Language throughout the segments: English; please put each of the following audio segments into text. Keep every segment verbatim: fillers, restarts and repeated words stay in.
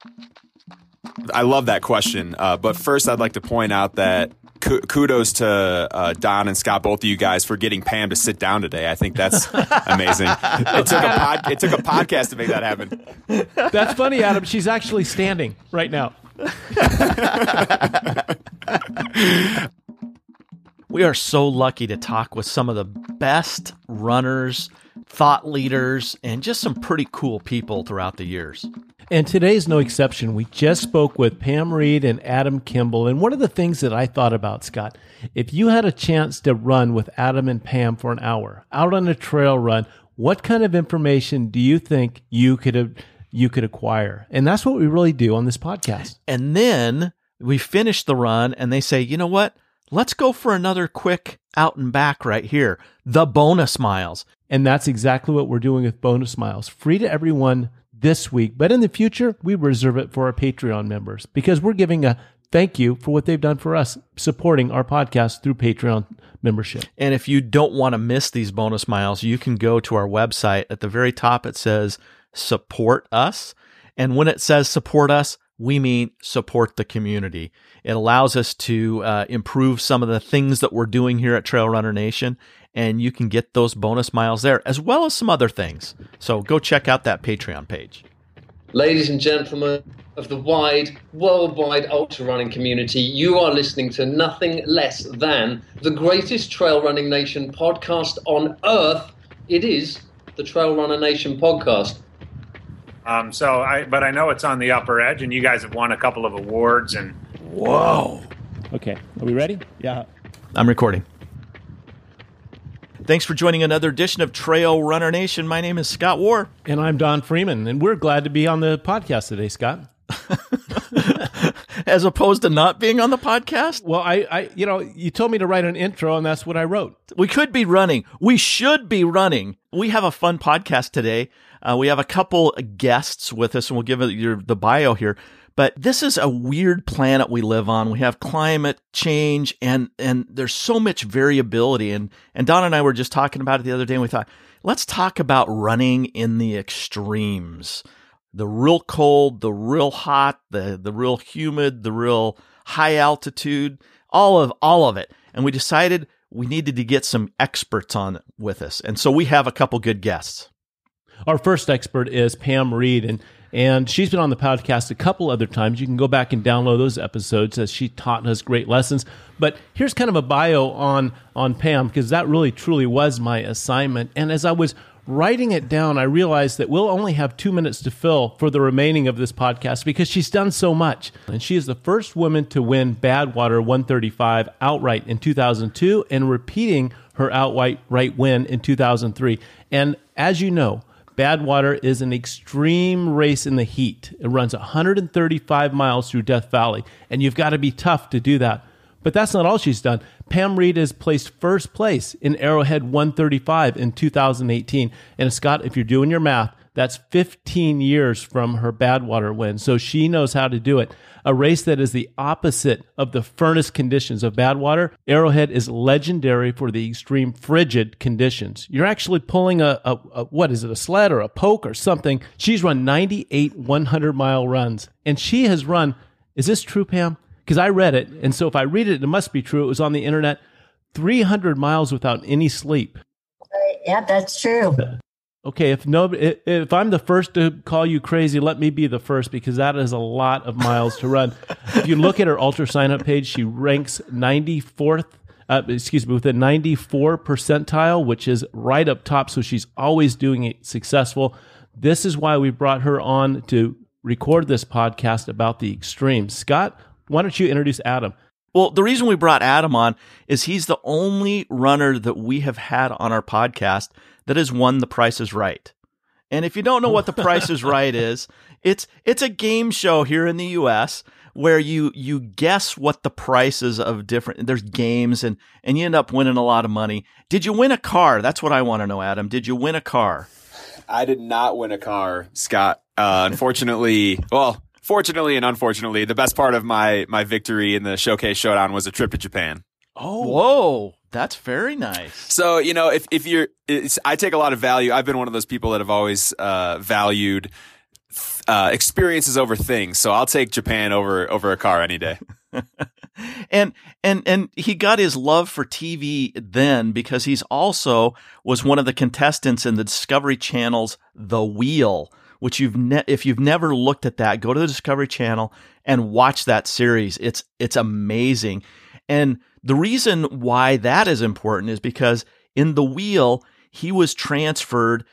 I love that question. Uh, but first, I'd like to point out that kudos to uh, Don and Scott, both of you guys, for getting Pam to sit down today. I think that's amazing. It took a pod, it took a podcast to make that happen. That's funny, Adam. She's actually standing right now. We are so lucky to talk with some of the best runners, thought leaders, and just some pretty cool people throughout the years. And today's no exception. We just spoke with Pam Reed and Adam Kimball. And one of the things that I thought about, Scott, if you had a chance to run with Adam and Pam for an hour out on a trail run, what kind of information do you think you could have, you could acquire? And that's what we really do on this podcast. And then we finish the run and they say, you know what? Let's go for another quick out and back right here. The bonus miles. And that's exactly what we're doing with bonus miles. Free to everyone this week, but in the future, we reserve it for our Patreon members because we're giving a thank you for what they've done for us, supporting our podcast through Patreon membership. And if you don't want to miss these bonus miles, you can go to our website. At the very top, it says support us. And when it says support us, we mean support the community. It allows us to uh, improve some of the things that we're doing here at Trail Runner Nation, and you can get those bonus miles there, as well as some other things. So go check out that Patreon page. Ladies and gentlemen of the wide, worldwide ultra running community, you are listening to nothing less than the greatest Trail Running Nation podcast on earth. It is the Trail Runner Nation podcast. Um, so, I, but I know it's on the upper edge, and you guys have won a couple of awards. And whoa! Okay, are we ready? Yeah, I'm recording. Thanks for joining another edition of Trail Runner Nation. My name is Scott Warr, and I'm Don Freeman, and we're glad to be on the podcast today, Scott. As opposed to not being on the podcast? Well, I, I, you know, you told me to write an intro, and that's what I wrote. We could be running. We should be running. We have a fun podcast today. Uh, we have a couple guests with us, and we'll give it your, the bio here. But this is a weird planet we live on. We have climate change, and and there's so much variability. And, and Don and I were just talking about it the other day, and we thought, let's talk about running in the extremes. The real cold, the real hot, the, the real humid, the real high altitude, all of all of it. And we decided we needed to get some experts on it with us. And so we have a couple good guests. Our first expert is Pam Reed, and and she's been on the podcast a couple other times. You can go back and download those episodes as she taught us great lessons. But here's kind of a bio on, on Pam, because that really truly was my assignment. And as I was writing it down, I realized that we'll only have two minutes to fill for the remaining of this podcast because she's done so much. And she is the first woman to win Badwater one thirty-five outright in two thousand two and repeating her outright right win in two thousand three. And as you know, Badwater is an extreme race in the heat. It runs one hundred thirty-five miles through Death Valley, and you've got to be tough to do that. But that's not all she's done. Pam Reed has placed first place in Arrowhead one thirty-five in two thousand eighteen. And Scott, if you're doing your math, that's fifteen years from her Badwater win. So she knows how to do it. A race that is the opposite of the furnace conditions of Badwater. Arrowhead is legendary for the extreme frigid conditions. You're actually pulling a, a, a what is it, a sled or a poke or something. She's run ninety-eight hundred mile runs. And she has run, is this true, Pam? Because I read it, and so if I read it, it must be true. It was on the internet, three hundred miles without any sleep. Uh, yeah, that's true. Okay, if no, if I'm the first to call you crazy, let me be the first, because that is a lot of miles to run. If you look at her ultra sign-up page, she ranks ninety-fourth, uh, excuse me, with a ninety-four percentile, which is right up top, so she's always doing it successful. This is why we brought her on to record this podcast about the extremes. Scott, why don't you introduce Adam? Well, the reason we brought Adam on is he's the only runner that we have had on our podcast that has won The Price is Right. And if you don't know what The Price is Right is, it's it's a game show here in the U S where you you guess what the prices of different, there's games, and, and you end up winning a lot of money. Did you win a car? That's what I want to know, Adam. Did you win a car? I did not win a car, Scott. Uh, unfortunately, well... Fortunately and unfortunately, the best part of my my victory in the Showcase Showdown was a trip to Japan. Oh, whoa. That's very nice. So, you know, if, if you're, it's, I take a lot of value. I've been one of those people that have always uh, valued uh, experiences over things. So I'll take Japan over over a car any day. and and and he got his love for T V then because he's also was one of the contestants in the Discovery Channel's The Wheel, which you've ne- if you've never looked at that, go to the Discovery Channel and watch that series. It's it's amazing. And the reason why that is important is because in The Wheel, he was transferred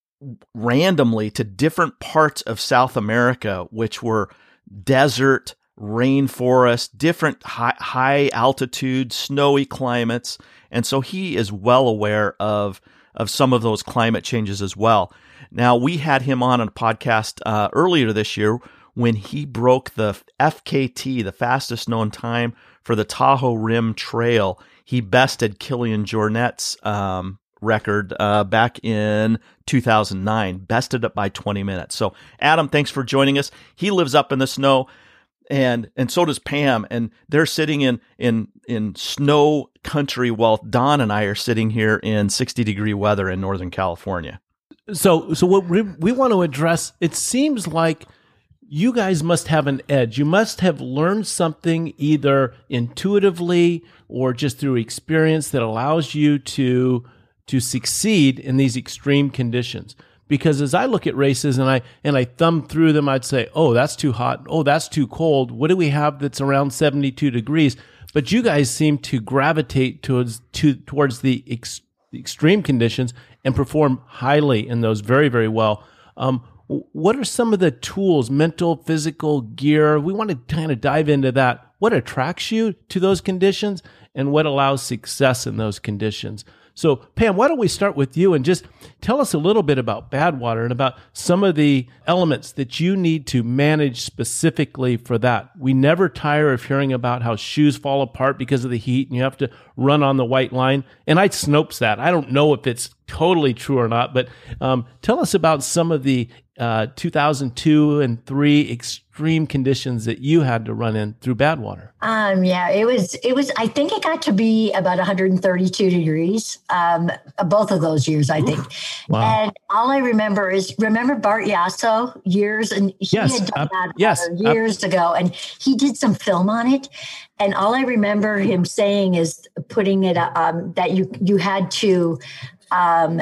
randomly to different parts of South America, which were desert, rainforest, different high, high altitude, snowy climates. And so he is well aware of, of some of those climate changes as well. Now, we had him on a podcast uh, earlier this year when he broke the F K T, the fastest known time for the Tahoe Rim Trail. He bested Kilian Jornet's um, record uh, back in two thousand nine, bested it by twenty minutes. So, Adam, thanks for joining us. He lives up in the snow, and and so does Pam, and they're sitting in in in snow country while Don and I are sitting here in sixty degree weather in Northern California. So, so what we, we want to address, it seems like you guys must have an edge. You must have learned something either intuitively or just through experience that allows you to to succeed in these extreme conditions. Because as I look at races and I and I thumb through them, I'd say, oh, that's too hot. Oh, that's too cold. What do we have that's around seventy-two degrees? But you guys seem to gravitate towards to towards the ex, extreme conditions and perform highly in those very, very well. Um, what are some of the tools, mental, physical, gear? We want to kind of dive into that. What attracts you to those conditions and what allows success in those conditions? So, Pam, why don't we start with you and just tell us a little bit about Badwater and about some of the elements that you need to manage specifically for that. We never tire of hearing about how shoes fall apart because of the heat and you have to run on the white line. And I Snopes that. I don't know if it's totally true or not, but um, tell us about some of the uh, two thousand two and three extreme conditions that you had to run in through Badwater. Um, yeah, it was, it was, I think it got to be about one hundred thirty-two degrees, um, both of those years, I think. Wow. And all I remember is, remember Bart Yasso years, and he Yes, had done uh, that yes, years uh, ago, and he did some film on it. And all I remember him saying is putting it, um, that you, you had to, um,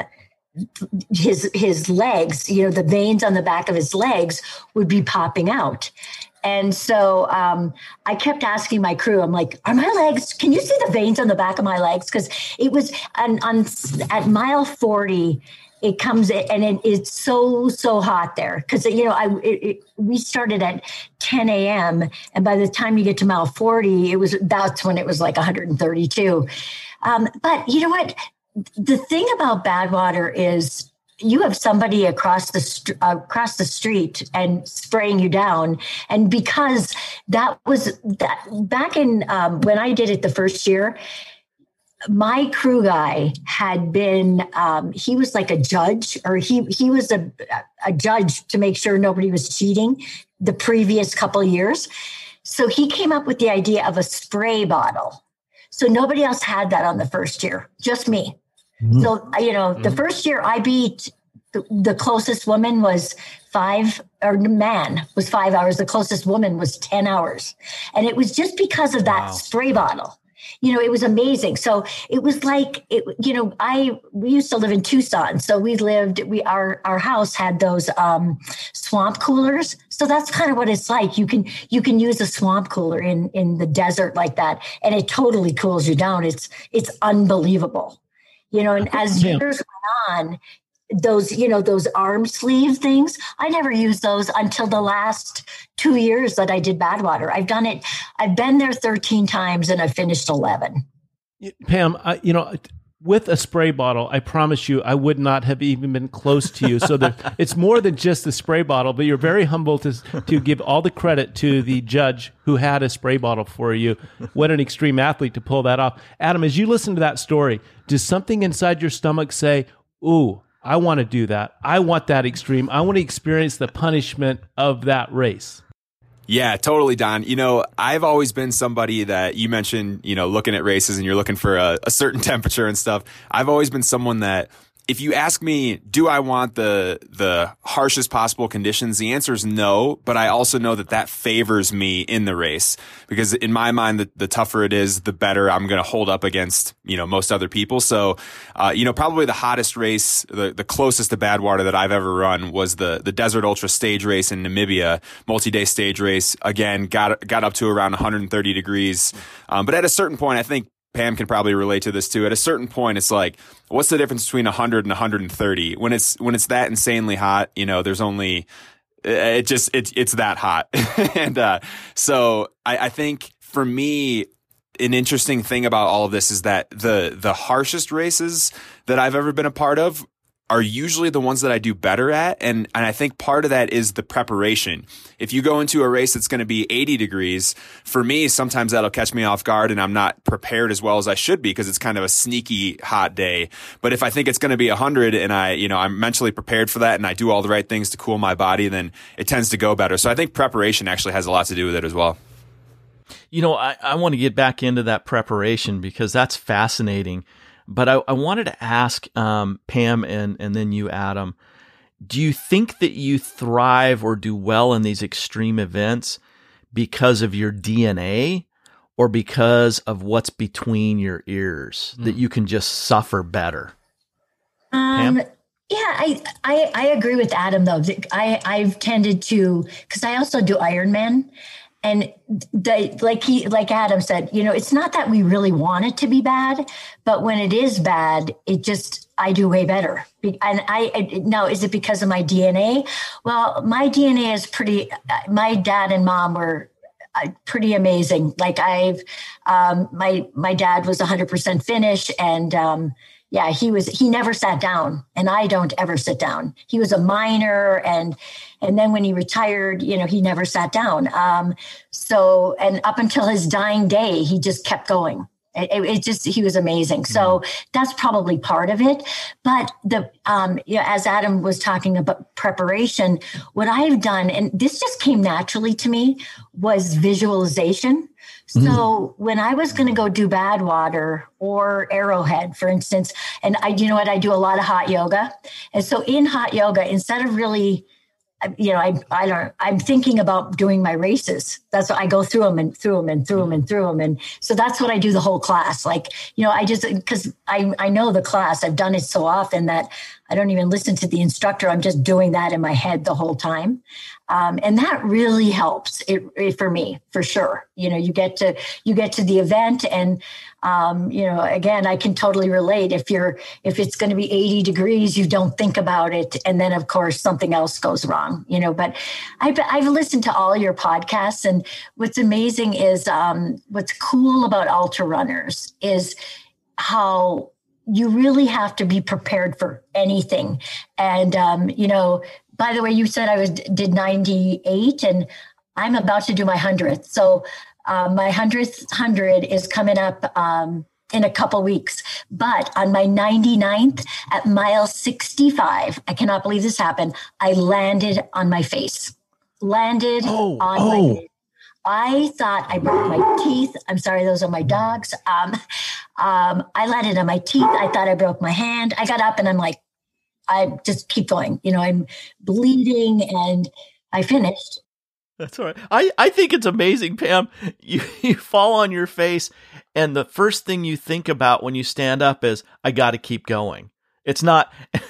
his his legs, you know, the veins on the back of his legs would be popping out. And so um, I kept asking my crew, I'm like, are my legs, can you see the veins on the back of my legs? Because it was on, on at mile forty, it comes in and it, it's so, so hot there. Because, you know, I it, it, we started at ten a.m. and by the time you get to mile forty, it was that's when it was like one hundred thirty-two. Um, but you know what? The thing about Badwater is you have somebody across the st- uh, across the street and spraying you down. And because that was that back in um, when I did it the first year, my crew guy had been um, he was like a judge, or he he was a a judge to make sure nobody was cheating the previous couple of years. So he came up with the idea of a spray bottle. So nobody else had that on the first year, just me. Mm-hmm. So, you know, mm-hmm. the first year I beat the, the closest woman was five, or man was five hours. The closest woman was ten hours. And it was just because of that wow. spray bottle. You know, it was amazing. So it was like, it, you know, I, we used to live in Tucson. So we lived, we, our, our house had those um, swamp coolers. So that's kind of what it's like. You can, you can use a swamp cooler in, in the desert like that. And it totally cools you down. It's, it's unbelievable. You know, and as years went on, those, you know, those arm sleeve things, I never used those until the last two years that I did Badwater. I've done it. I've been there thirteen times and I've finished eleven. Pam, I, you know, with a spray bottle, I promise you, I would not have even been close to you. So that it's more than just the spray bottle, but you're very humble to to give all the credit to the judge who had a spray bottle for you. What an extreme athlete to pull that off. Adam, as you listen to that story, does something inside your stomach say, ooh, I want to do that. I want that extreme. I want to experience the punishment of that race. Yeah, totally, Don. You know, I've always been somebody that you mentioned, you know, looking at races and you're looking for a, a certain temperature and stuff. I've always been someone that if you ask me, do I want the the harshest possible conditions? The answer is no, but I also know that that favors me in the race because in my mind, the, the tougher it is, the better I'm going to hold up against, you know, most other people. So, uh, you know, probably the hottest race, the, the closest to Badwater that I've ever run was the the Desert Ultra stage race in Namibia, multi-day stage race. Again, got got up to around one hundred thirty degrees. Um, but at a certain point, I think Pam can probably relate to this too. At a certain point, it's like, what's the difference between one hundred and one hundred thirty? When it's when it's that insanely hot, you know, there's only it just it's it's that hot, and uh, so I, I think for me, an interesting thing about all of this is that the the harshest races that I've ever been a part of are usually the ones that I do better at. And, and I think part of that is the preparation. If you go into a race that's going to be eighty degrees, for me, sometimes that'll catch me off guard and I'm not prepared as well as I should be because it's kind of a sneaky hot day. But if I think it's going to be one hundred and I, you know, I'm mentally prepared for that and I do all the right things to cool my body, then it tends to go better. So I think preparation actually has a lot to do with it as well. You know, I, I want to get back into that preparation because that's fascinating. But I, I wanted to ask um, Pam and, and then you, Adam, do you think that you thrive or do well in these extreme events because of your D N A or because of what's between your ears, mm. that you can just suffer better? Um, Pam? Yeah, I, I, I agree with Adam, though. I, I've tended to, because I also do Ironman. And the, like he, like Adam said, you know, it's not that we really want it to be bad, but when it is bad, it just, I do way better. And I, I now, is it because of my D N A? Well, my D N A is pretty, my dad and mom were pretty amazing. Like I've, um, my, my dad was one hundred percent Finnish and, um, yeah, he was, he never sat down and I don't ever sit down. He was a miner and, and then when he retired, you know, he never sat down. Um, so, and up until his dying day, he just kept going. It, it just, he was amazing. So that's probably part of it. But the, um, you know, as Adam was talking about preparation, what I've done, and this just came naturally to me, was visualization. So mm. when I was going to go do Badwater or Arrowhead, for instance, and I, you know what, I do a lot of hot yoga. And so in hot yoga, instead of really, you know, I, I don't, I'm thinking about doing my races. That's what I go through them and through them and through them and through them. And so that's what I do the whole class. Like, you know, I just, cause I, I know the class, I've done it so often that I don't even listen to the instructor. I'm just doing that in my head the whole time. Um, and that really helps it, it for me, for sure. You know, you get to, you get to the event and, um, you know, again, I can totally relate. If you're, if it's going to be eighty degrees, you don't think about it. And then of course, something else goes wrong, you know, but I've, I've listened to all your podcasts and what's amazing is, um, what's cool about ultra runners is how you really have to be prepared for anything. And, um, you know, by the way, you said I was did ninety-eight and I'm about to do my hundredth. So uh, my hundredth hundred is coming up um, in a couple weeks. But on my ninety-ninth at mile sixty-five, I cannot believe this happened. I landed on my face, landed oh, on oh. my face. I thought I broke my teeth. I'm sorry, those are my dogs. Um, um, I landed on my teeth. I thought I broke my hand. I got up and I'm like, I just keep going. You know, I'm bleeding and I finished. That's all right. I, I think it's amazing, Pam. You, you fall on your face and the first thing you think about when you stand up is, I got to keep going. It's not,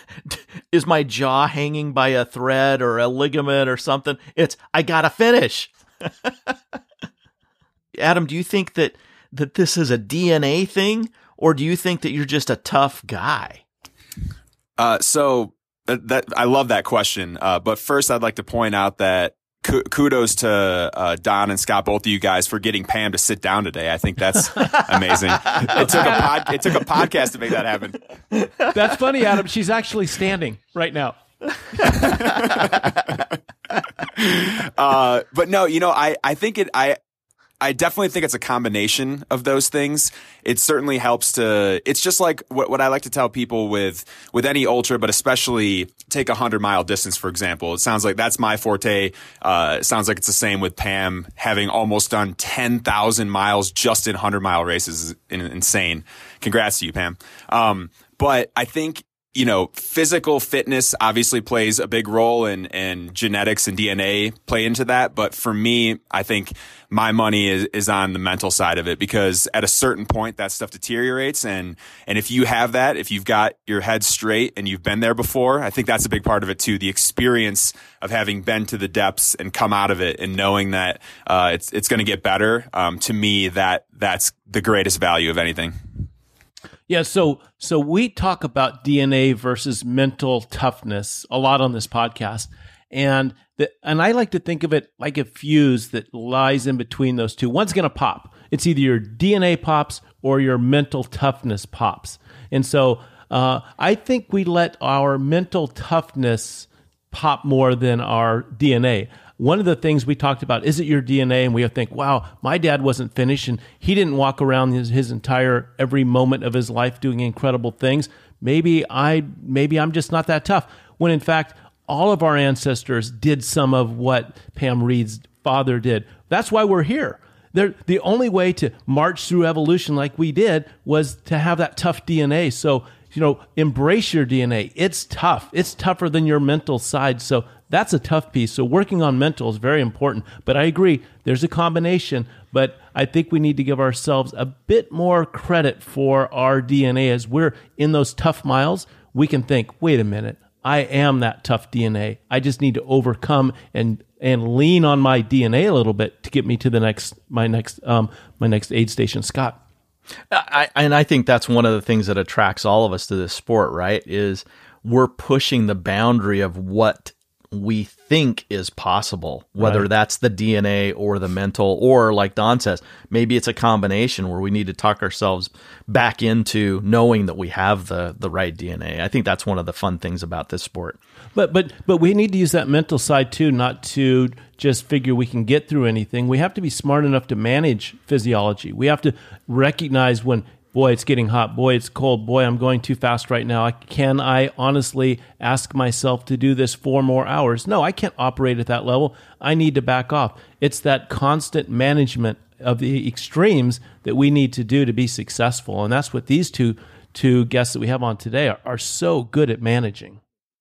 is my jaw hanging by a thread or a ligament or something? It's, I got to finish. Adam, do you think that, that this is a D N A thing or do you think that you're just a tough guy? Uh, so that, that I love that question. Uh, but first I'd like to point out that kudos to uh, Don and Scott, both of you guys, for getting Pam to sit down today. I think that's amazing. It took a pod, it took a podcast to make that happen. That's funny, Adam. She's actually standing right now. uh, but no, you know, I, I think it, I, I definitely think it's a combination of those things. It certainly helps to, it's just like what, what I like to tell people with, with any ultra, but especially take a hundred mile distance, for example. It sounds like that's my forte. Uh, it sounds like it's the same with Pam having almost done ten thousand miles just in hundred mile races is insane. Congrats to you, Pam. Um, but I think you know, physical fitness obviously plays a big role, and, and genetics and D N A play into that. But for me, I think my money is, is on the mental side of it, because at a certain point that stuff deteriorates. And, and if you have that, if you've got your head straight and you've been there before, I think that's a big part of it too. The experience of having been to the depths and come out of it and knowing that, uh, it's, it's going to get better. Um, to me, that, that's the greatest value of anything. Yeah, so so we talk about D N A versus mental toughness a lot on this podcast, and the, and I like to think of it like a fuse that lies in between those two. One's going to pop. It's either your D N A pops or your mental toughness pops. And so uh, I think we let our mental toughness pop more than our D N A. One of the things we talked about, is it your D N A? And we think, wow, my dad wasn't finished and he didn't walk around his, his entire, every moment of his life doing incredible things. Maybe I, maybe I'm just not that tough. When in fact, all of our ancestors did some of what Pam Reed's father did. That's why we're here. They're, the only way to march through evolution like we did was to have that tough D N A. So, you know, embrace your D N A. It's tough. It's tougher than your mental side. So that's a tough piece. So working on mental is very important. But I agree, there's a combination. But I think we need to give ourselves a bit more credit for our D N A. As we're in those tough miles, we can think, wait a minute, I am that tough D N A. I just need to overcome and and lean on my D N A a little bit to get me to the next my next um my next aid station, Scott. I, and I think that's one of the things that attracts all of us to this sport, right? Is we're pushing the boundary of what we think is possible, whether Right. that's the D N A or the mental, or like Don says, maybe it's a combination where we need to talk ourselves back into knowing that we have the the right D N A. I think that's one of the fun things about this sport. But but but we need to use that mental side too, not to just figure we can get through anything. We have to be smart enough to manage physiology. We have to recognize when, boy, it's getting hot. Boy, it's cold. Boy, I'm going too fast right now. Can I honestly ask myself to do this four more hours? No, I can't operate at that level. I need to back off. It's that constant management of the extremes that we need to do to be successful. And that's what these two two guests that we have on today are, are so good at managing.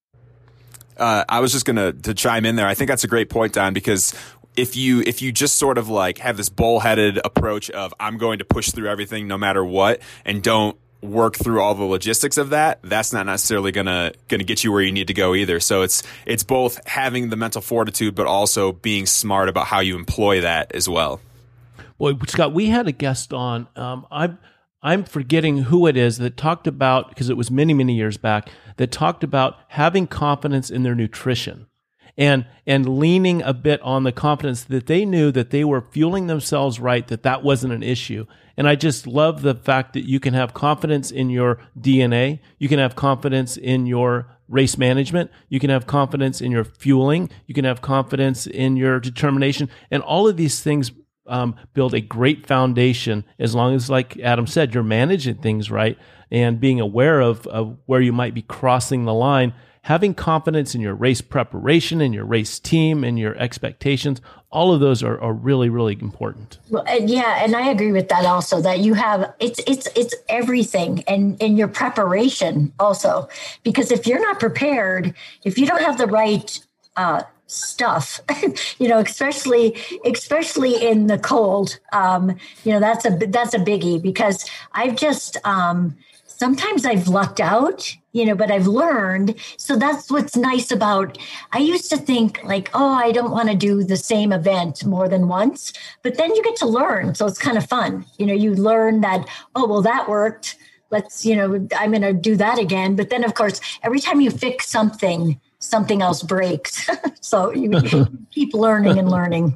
Uh, I was just going to to chime in there. I think that's a great point, Don, because if you if you just sort of like have this bullheaded approach of I'm going to push through everything no matter what, and don't work through all the logistics of that, that's not necessarily gonna gonna get you where you need to go either. So it's it's both having the mental fortitude, but also being smart about how you employ that as well. Boy, Scott, we had a guest on. Um, I'm I'm forgetting who it is that talked about, because it was many many years back, that talked about having confidence in their nutrition. And and leaning a bit on the confidence that they knew that they were fueling themselves right, that that wasn't an issue. And I just love the fact that you can have confidence in your D N A, you can have confidence in your race management, you can have confidence in your fueling, you can have confidence in your determination, and all of these things um, build a great foundation as long as, like Adam said, you're managing things right and being aware of, of where you might be crossing the line. Having confidence in your race preparation, in your race team, and your expectations, all of those are, are really, really important. Well, and yeah, and I agree with that also, that you have, it's it's it's everything, and in your preparation also, because if you're not prepared, if you don't have the right uh, stuff, you know, especially especially in the cold, um, you know, that's a that's a biggie, because I've just um, sometimes I've lucked out, you know, but I've learned. So that's what's nice about, I used to think like, oh, I don't want to do the same event more than once, but then you get to learn. So it's kind of fun. You know, you learn that, oh, well, that worked. Let's, you know, I'm going to do that again. But then, of course, every time you fix something, something else breaks. So you keep learning and learning.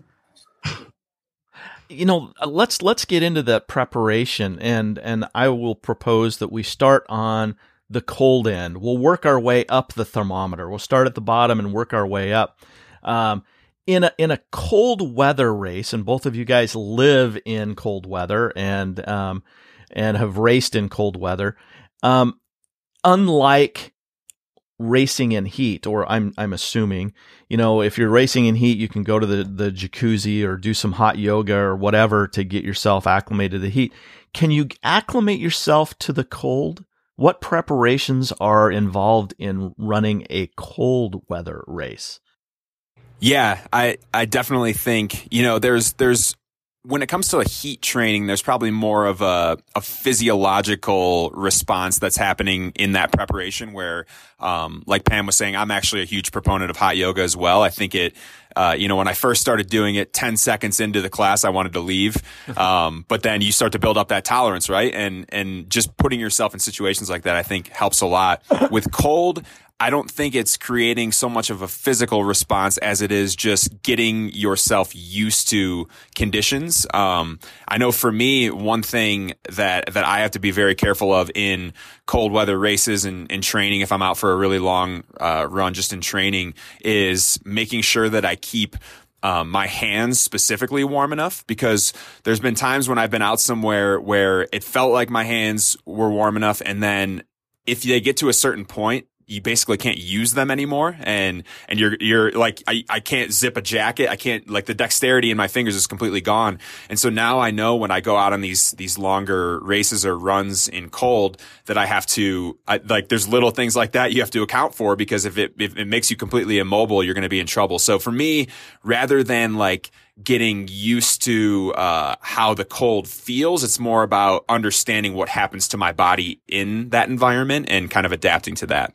You know, let's let's get into that preparation, and and I will propose that we start on the cold end. We'll work our way up the thermometer. We'll start at the bottom and work our way up. Um, in a in a cold weather race, and both of you guys live in cold weather and um and have raced in cold weather. Um, unlike racing in heat, or I'm I'm assuming, you know, if you're racing in heat, you can go to the, the jacuzzi or do some hot yoga or whatever to get yourself acclimated to the heat. Can you acclimate yourself to the cold What preparations are involved in running a cold weather race? Yeah, I, I definitely think, you know, there's, there's, when it comes to heat training, there's probably more of a, a physiological response that's happening in that preparation where, um, like Pam was saying, I'm actually a huge proponent of hot yoga as well. I think it, uh, you know, when I first started doing it, ten seconds into the class, I wanted to leave. Um, but then you start to build up that tolerance, right? And, and just putting yourself in situations like that, I think helps a lot. With cold, I don't think it's creating so much of a physical response as it is just getting yourself used to conditions. Um, I know for me, one thing that, that I have to be very careful of in cold weather races and, and training, if I'm out for a really long uh, run just in training, is making sure that I keep Um, my hands specifically warm enough, because there's been times when I've been out somewhere where it felt like my hands were warm enough, and then if they get to a certain point, you basically can't use them anymore. And, and you're, you're like, I, I can't zip a jacket. I can't, like, the dexterity in my fingers is completely gone. And so now I know when I go out on these, these longer races or runs in cold that I have to, I, like, there's little things like that you have to account for, because if it, if it makes you completely immobile, you're going to be in trouble. So for me, rather than like, getting used to uh how the cold feels, it's more about understanding what happens to my body in that environment and kind of adapting to that.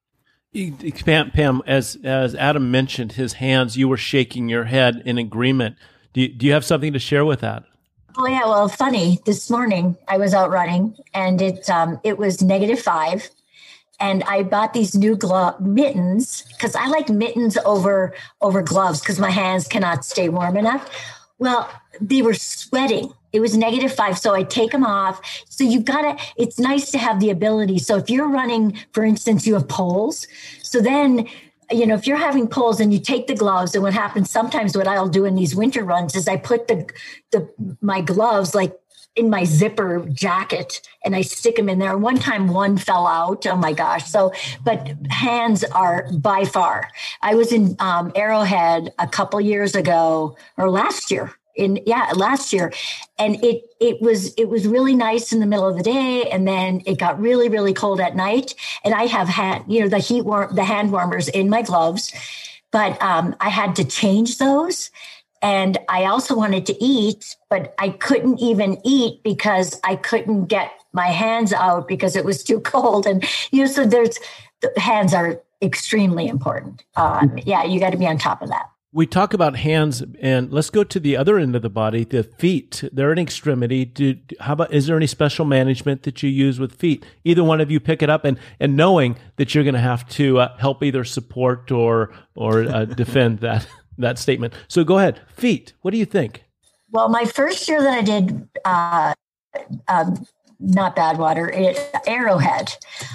Pam, Pam, as as Adam mentioned, his hands, you were shaking your head in agreement. Do you, do you have something to share with that? Oh yeah, well, funny. This morning I was out running, and it um, it was negative five, and I bought these new glove mittens because I like mittens over over gloves because my hands cannot stay warm enough. Well, they were sweating. It was negative five, so I take them off. So you've got to, it's nice to have the ability. So if you're running, for instance, you have poles. So then, you know, if you're having poles and you take the gloves, and what happens sometimes, what I'll do in these winter runs is I put the, the my gloves like in my zipper jacket and I stick them in there. One time one fell out. Oh my gosh. So, but hands are by far. I was in um, Arrowhead a couple years ago, or last year. In yeah, last year, and it it was it was really nice in the middle of the day, and then it got really really cold at night. And I have had you know the heat warm the hand warmers in my gloves, but um, I had to change those. And I also wanted to eat, but I couldn't even eat because I couldn't get my hands out because it was too cold. And you know, so there's the hands are extremely important. Um, yeah, you got to be on top of that. We talk about hands, and let's go to the other end of the body, the feet. They're an extremity. Do, how about, is there any special management that you use with feet? Either one of you pick it up, and, and knowing that you're going to have to uh, help either support or or uh, defend that that statement. So go ahead. Feet, what do you think? Well, my first year that I did, uh, um, not Badwater, it, Arrowhead,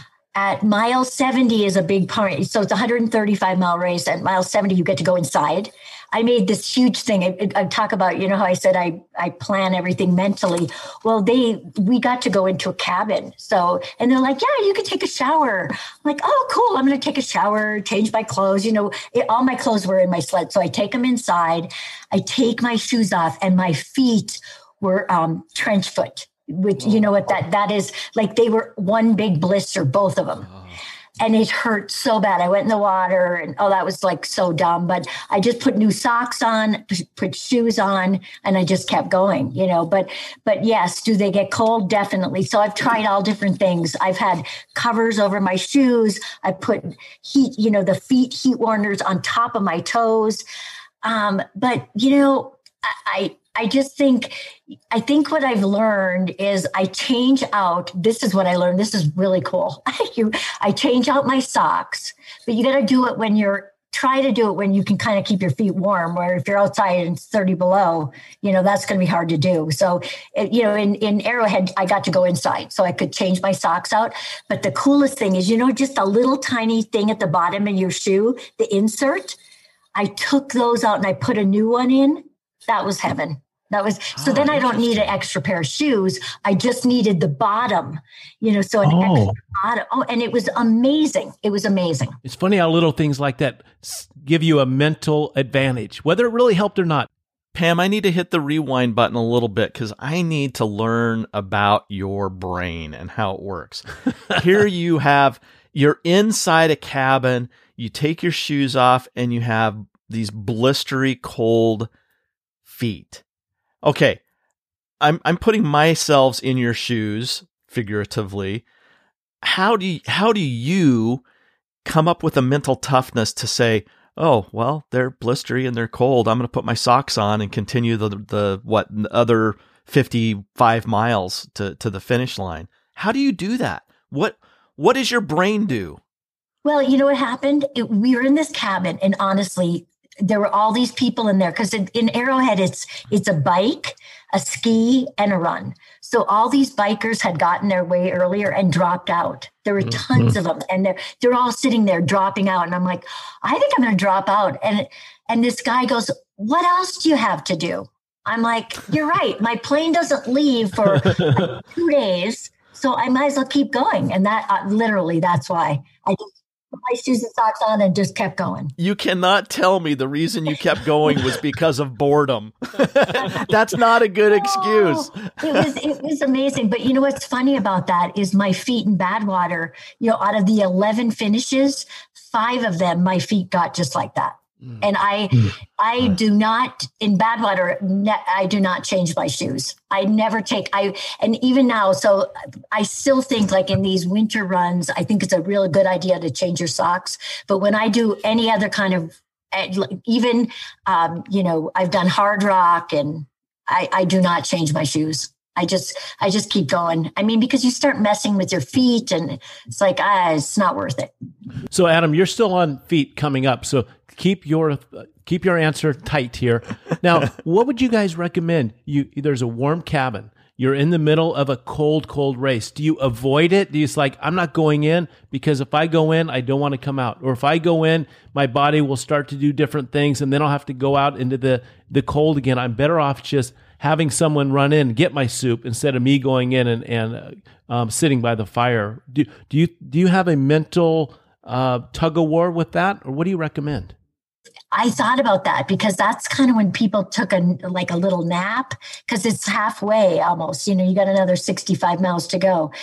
at mile seventy is a big part. So it's a one hundred thirty-five mile race. At mile seventy, you get to go inside. I made this huge thing. I, I talk about, you know, how I said I, I plan everything mentally. Well, they, we got to go into a cabin. So, and they're like, yeah, you can take a shower. I'm like, oh, cool. I'm going to take a shower, change my clothes. You know, it, all my clothes were in my sled. So I take them inside. I take my shoes off, and my feet were um, trench foot. Which, you know what, that that is, like, they were one big blister, both of them. Oh. And it hurt so bad. I went in the water, and oh, that was like so dumb. But I just put new socks on, put shoes on, and I just kept going, you know. But but yes, do they get cold? Definitely. So I've tried all different things. I've had covers over my shoes. I put heat, you know, the feet heat warmers on top of my toes. Um, but, you know, I, I just think, I think what I've learned is I change out, this is what I learned. This is really cool. you, I change out my socks, but you got to do it when you're, try to do it when you can kind of keep your feet warm, where if you're outside and it's thirty below, you know, that's going to be hard to do. So, it, you know, in, in Arrowhead, I got to go inside so I could change my socks out. But the coolest thing is, you know, just a little tiny thing at the bottom of your shoe, the insert, I took those out and I put a new one in. That was heaven. That was, so oh, then I don't need an extra pair of shoes. I just needed the bottom, you know, so an oh. extra bottom. Oh, and it was amazing. It was amazing. It's funny how little things like that give you a mental advantage, whether it really helped or not. Pam, I need to hit the rewind button a little bit because I need to learn about your brain and how it works. Here you have, you're inside a cabin, you take your shoes off, and you have these blistery cold feet. Okay, I'm I'm putting myself in your shoes, figuratively. How do you, how do you come up with a mental toughness to say, oh, well, they're blistery and they're cold, I'm going to put my socks on and continue the, the what, the other fifty-five miles to, to the finish line? How do you do that? What What does your brain do? Well, you know what happened? It, we were in this cabin, and honestly, there were all these people in there because in, in Arrowhead, it's it's a bike, a ski, and a run. So all these bikers had gotten their way earlier and dropped out. There were tons mm-hmm. of them, and they're they're all sitting there dropping out. And I'm like, I think I'm going to drop out. And and this guy goes, "What else do you have to do?" I'm like, "You're right. My plane doesn't leave for like two days, so I might as well keep going." And that uh, literally, that's why I just put my shoes and socks on and just kept going. You cannot tell me the reason you kept going was because of boredom. That's not a good excuse. Oh, it was it was amazing. But you know what's funny about that is my feet in Badwater, you know, out of the eleven finishes, five of them, my feet got just like that. Mm. And I mm. I do not, in Badwater, ne- I do not change my shoes. I never take, I, and even now, so I still think like in these winter runs, I think it's a really good idea to change your socks. But when I do any other kind of, even, um, you know, I've done hard rock and I, I do not change my shoes. I just, I just keep going. I mean, because you start messing with your feet and it's like, ah, it's not worth it. So Adam, you're still on feet coming up. So keep your, keep your answer tight here. Now, what would you guys recommend? You, there's a warm cabin. You're in the middle of a cold, cold race. Do you avoid it? Do you just like, I'm not going in because if I go in, I don't want to come out. Or if I go in, my body will start to do different things and then I'll have to go out into the, the cold again. I'm better off just having someone run in and get my soup instead of me going in and, and um, sitting by the fire. Do, do you do you have a mental uh, tug of war with that, or what do you recommend? I thought about that because that's kind of when people took a like a little nap because it's halfway almost. You know, you got another sixty-five miles to go.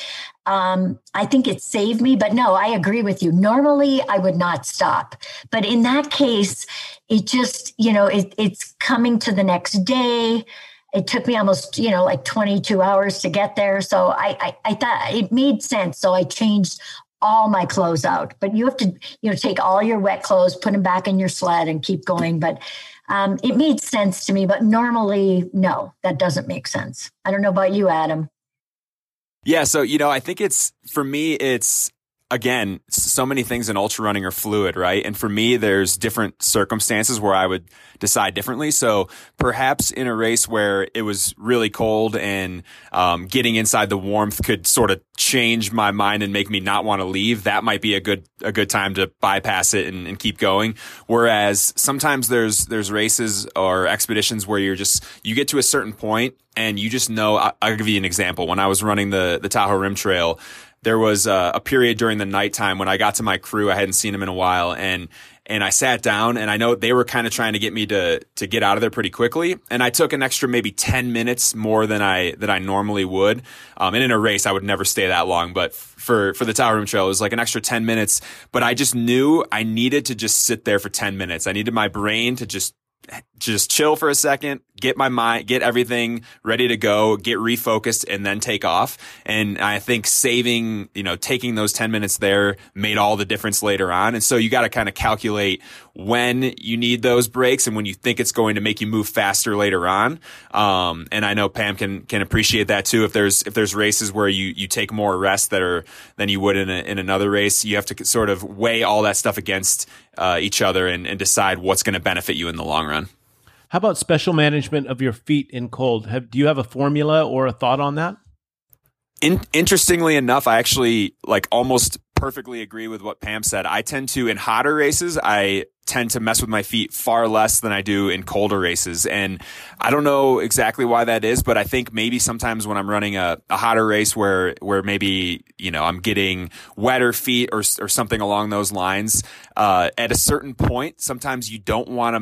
Um, I think it saved me, but no, I agree with you. Normally, I would not stop, but in that case, it just you know it, it's coming to the next day. It took me almost, you know, like twenty-two hours to get there. So I, I, I thought it made sense. So I changed all my clothes out. But you have to, you know, take all your wet clothes, put them back in your sled and keep going. But um, it made sense to me. But normally, no, that doesn't make sense. I don't know about you, Adam. Yeah. So, you know, I think it's, for me, it's, again, so many things in ultra running are fluid, right? And for me, there's different circumstances where I would decide differently. So perhaps in a race where it was really cold and um, getting inside the warmth could sort of change my mind and make me not want to leave, that might be a good a good time to bypass it and, and keep going. Whereas sometimes there's there's races or expeditions where you're just you get to a certain point and you just know. I, I'll give you an example. When I was running the the Tahoe Rim Trail, there was a, a period during the nighttime when I got to my crew. I hadn't seen them in a while, and and I sat down, and I know they were kind of trying to get me to to get out of there pretty quickly. And I took an extra maybe ten minutes more than I than I normally would. Um, and in a race, I would never stay that long, but for for the Tahoe Rim Trail, it was like an extra ten minutes. But I just knew I needed to just sit there for ten minutes. I needed my brain to just just chill for a second, get my mind, get everything ready to go, get refocused, and then take off. And I think saving, you know, taking those ten minutes there made all the difference later on. And so you got to kind of calculate when you need those breaks and when you think it's going to make you move faster later on. Um, and I know Pam can, can appreciate that too. If there's, if there's races where you, you take more rest that are than you would in a, in another race, you have to sort of weigh all that stuff against uh, each other and, and decide what's going to benefit you in the long run. How about special management of your feet in cold? Have, do you have a formula or a thought on that? In, interestingly enough, I actually like almost perfectly agree with what Pam said. I tend to, in hotter races, I tend to mess with my feet far less than I do in colder races. And I don't know exactly why that is, but I think maybe sometimes when I'm running a, a hotter race where, where maybe, you know, I'm getting wetter feet or, or something along those lines, uh, at a certain point, sometimes you don't want to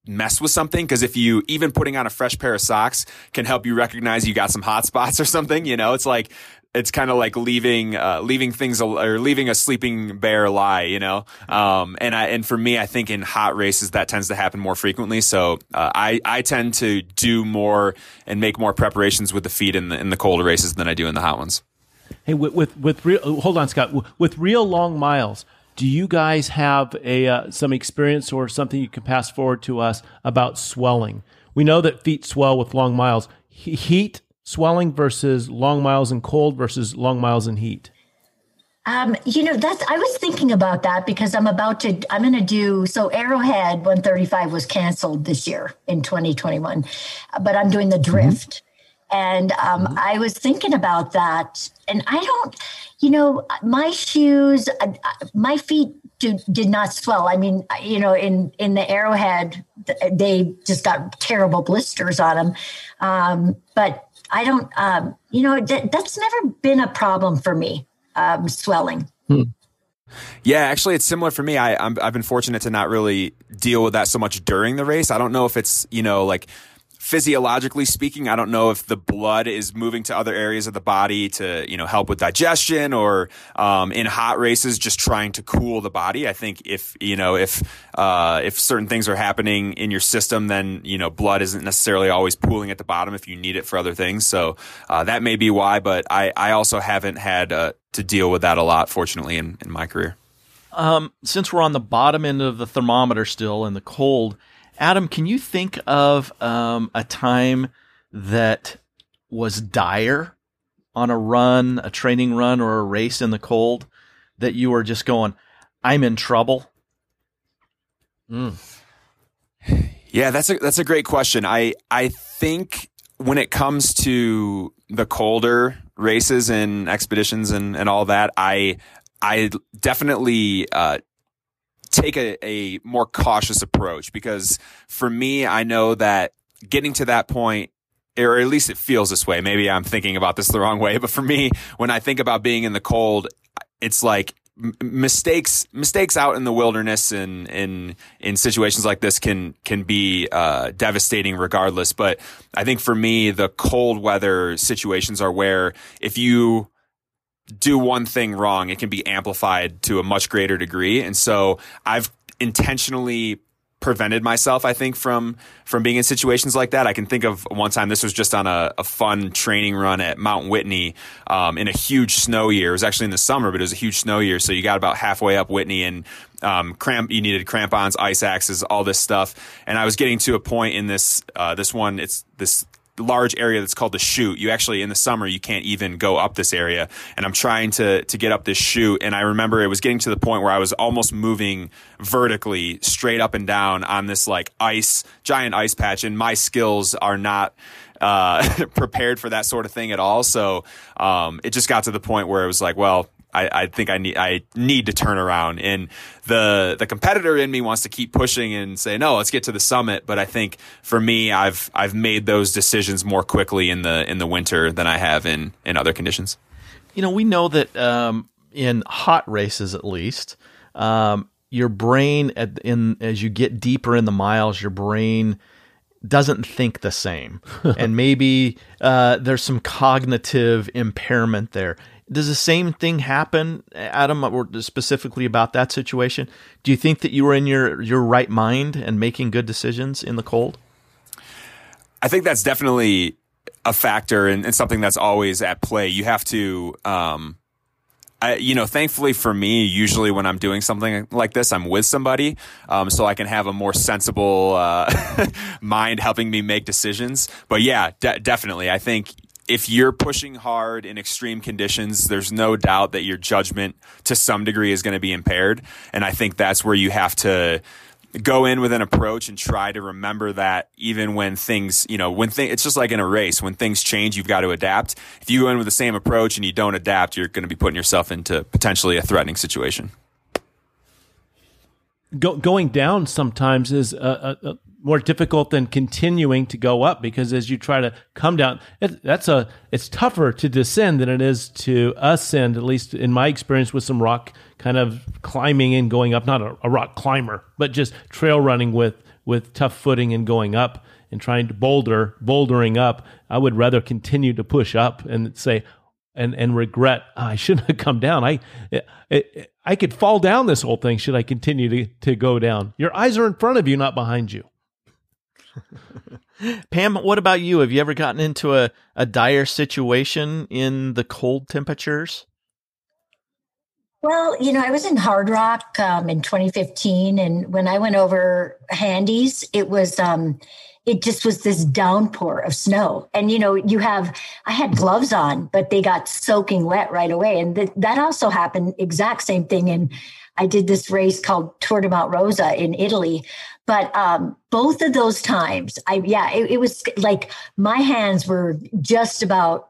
mess with something, because if you even putting on a fresh pair of socks can help you recognize you got some hot spots or something, you know, it's like it's kind of like leaving uh, leaving things al- or leaving a sleeping bear lie, you know. Um, and I and for me, I think in hot races that tends to happen more frequently. So uh, I I tend to do more and make more preparations with the feet in the in the colder races than I do in the hot ones. Hey, with with, with real, hold on, Scott. With real long miles, do you guys have a uh, some experience or something you can pass forward to us about swelling? We know that feet swell with long miles. He- heat swelling versus long miles in cold versus long miles in heat. Um, you know, that's, I was thinking about that because I'm about to, I'm going to do, so Arrowhead one thirty-five was canceled this year in twenty twenty-one, but I'm doing the drift. Mm-hmm. And um, mm-hmm. I was thinking about that, and I don't, you know, my shoes, uh, my feet do, did not swell. I mean, you know, in, in the Arrowhead, they just got terrible blisters on them. Um, but I don't, um, you know, that, that's never been a problem for me, um, swelling. Hmm. Yeah, actually, it's similar for me. I, I'm, I've been fortunate to not really deal with that so much during the race. I don't know if it's, you know, like physiologically speaking, I don't know if the blood is moving to other areas of the body to, you know, help with digestion, or um, in hot races, just trying to cool the body. I think if, you know, if uh, if certain things are happening in your system, then, you know, blood isn't necessarily always pooling at the bottom if you need it for other things. So uh, that may be why, but I, I also haven't had uh, to deal with that a lot, fortunately, in, in my career. Um, since we're on the bottom end of the thermometer still in the cold, Adam, can you think of um, a time that was dire on a run, a training run, or a race in the cold that you were just going, I'm in trouble? Mm. Yeah, that's a that's a great question. I I think when it comes to the colder races and expeditions and, and all that, I I definitely uh, take a, a more cautious approach, because for me, I know that getting to that point, or at least it feels this way. Maybe I'm thinking about this the wrong way, but for me, when I think about being in the cold, it's like m- mistakes, mistakes out in the wilderness and in, in situations like this can, can be, uh, devastating regardless. But I think for me, the cold weather situations are where if you do one thing wrong, it can be amplified to a much greater degree. And so I've intentionally prevented myself, I think, from from being in situations like that. I can think of one time, this was just on a, a fun training run at Mount Whitney um, in a huge snow year. It was actually in the summer, but it was a huge snow year. So you got about halfway up Whitney, and um, cramp, you needed crampons, ice axes, all this stuff. And I was getting to a point in this uh, this one, it's this large area that's called the chute. You actually, in the summer, you can't even go up this area. And I'm trying to to get up this chute. And I remember it was getting to the point where I was almost moving vertically straight up and down on this like ice, giant ice patch. And my skills are not uh, prepared for that sort of thing at all. So um, it just got to the point where it was like, well, I, I think I need I need to turn around, and the the competitor in me wants to keep pushing and say, no, let's get to the summit. But I think for me, I've I've made those decisions more quickly in the in the winter than I have in in other conditions. You know, we know that um, in hot races, at least, um, your brain at, in as you get deeper in the miles, your brain doesn't think the same, and maybe uh, there's some cognitive impairment there. Does the same thing happen, Adam, or specifically about that situation? Do you think that you were in your, your right mind and making good decisions in the cold? I think that's definitely a factor and, and something that's always at play. You have to, um, I, you know, thankfully for me, usually when I'm doing something like this, I'm with somebody, um, so I can have a more sensible uh, mind helping me make decisions. But yeah, de- definitely. I think if you're pushing hard in extreme conditions, there's no doubt that your judgment to some degree is going to be impaired. And I think that's where you have to go in with an approach and try to remember that even when things, you know, when things, it's just like in a race, when things change, you've got to adapt. If you go in with the same approach and you don't adapt, you're going to be putting yourself into potentially a threatening situation. Go, going down sometimes is a, a, a more difficult than continuing to go up, because as you try to come down, it, that's a it's tougher to descend than it is to ascend. At least in my experience with some rock kind of climbing and going up. Not a, a rock climber, but just trail running with with tough footing and going up and trying to boulder, bouldering up. I would rather continue to push up and say, and and regret, oh, I shouldn't have come down. I it, I could fall down this whole thing should I continue to, to go down. Your eyes are in front of you, not behind you. Pam, what about you? Have you ever gotten into a, a dire situation in the cold temperatures? Well, you know, I was in Hard Rock um, in twenty fifteen, and when I went over Handy's, it was, um, it just was this downpour of snow. And, you know, you have, I had gloves on, but they got soaking wet right away. And th- that also happened, exact same thing. And I did this race called Tour de Mount Rosa in Italy. But um, both of those times, I, yeah, it, it was like my hands were just about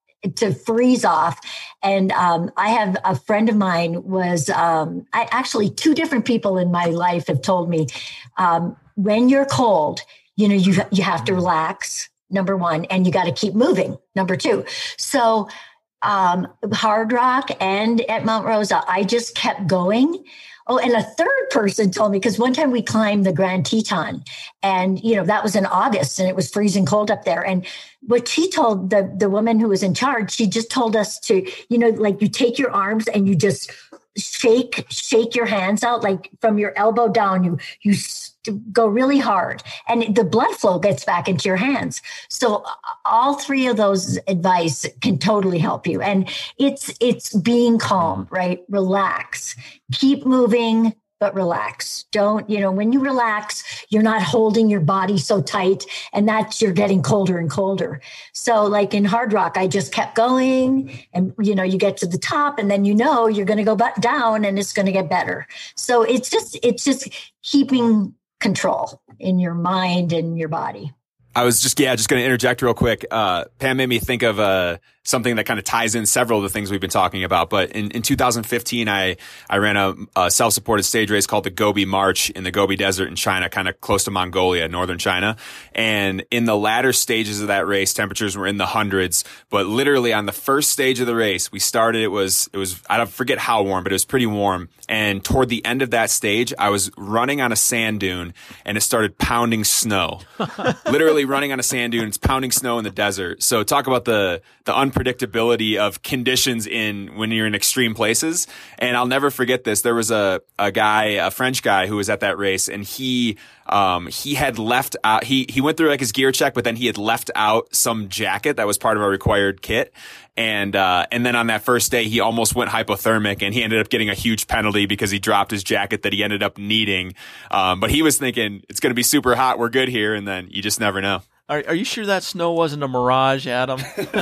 to freeze off. And um, I have a friend of mine was, um, I actually, two different people in my life have told me, um, when you're cold, you know, you, you have to relax, number one, and you got to keep moving, number two. So um, Hard Rock and at Mount Rosa, I just kept going. Oh, and a third person told me, because one time we climbed the Grand Teton, and, you know, that was in August and it was freezing cold up there. And what she told the, the woman who was in charge, she just told us to, you know, like you take your arms and you just shake, shake your hands out, like from your elbow down, you, you go really hard and the blood flow gets back into your hands. So all three of those advice can totally help you. And it's, it's being calm, right? Relax, keep moving, but relax. Don't, you know, when you relax, you're not holding your body so tight, and that's, you're getting colder and colder. So like in Hard Rock, I just kept going, and, you know, you get to the top and then, you know, you're going to go back down and it's going to get better. So it's just, it's just keeping control in your mind and your body. I was just, yeah, just going to interject real quick. Uh, Pam made me think of uh, something that kind of ties in several of the things we've been talking about. But in, in two thousand fifteen, I, I ran a, a self-supported stage race called the Gobi March in the Gobi Desert in China, kind of close to Mongolia, northern China. And in the latter stages of that race, temperatures were in the hundreds. But literally on the first stage of the race, we started, it was, it was, I don't forget how warm, but it was pretty warm. And toward the end of that stage, I was running on a sand dune and it started pounding snow. Literally running on a sand dune, it's pounding snow in the desert. So talk about the the unpredictability of conditions in when you're in extreme places. And I'll never forget this. There was a a guy, a French guy, who was at that race, and he um he had left out he he went through like his gear check, but then he had left out some jacket that was part of our required kit. And, uh, and then on that first day, he almost went hypothermic, and he ended up getting a huge penalty because he dropped his jacket that he ended up needing. Um, but he was thinking it's going to be super hot. We're good here. And then you just never know. Are, are you sure that snow wasn't a mirage, Adam?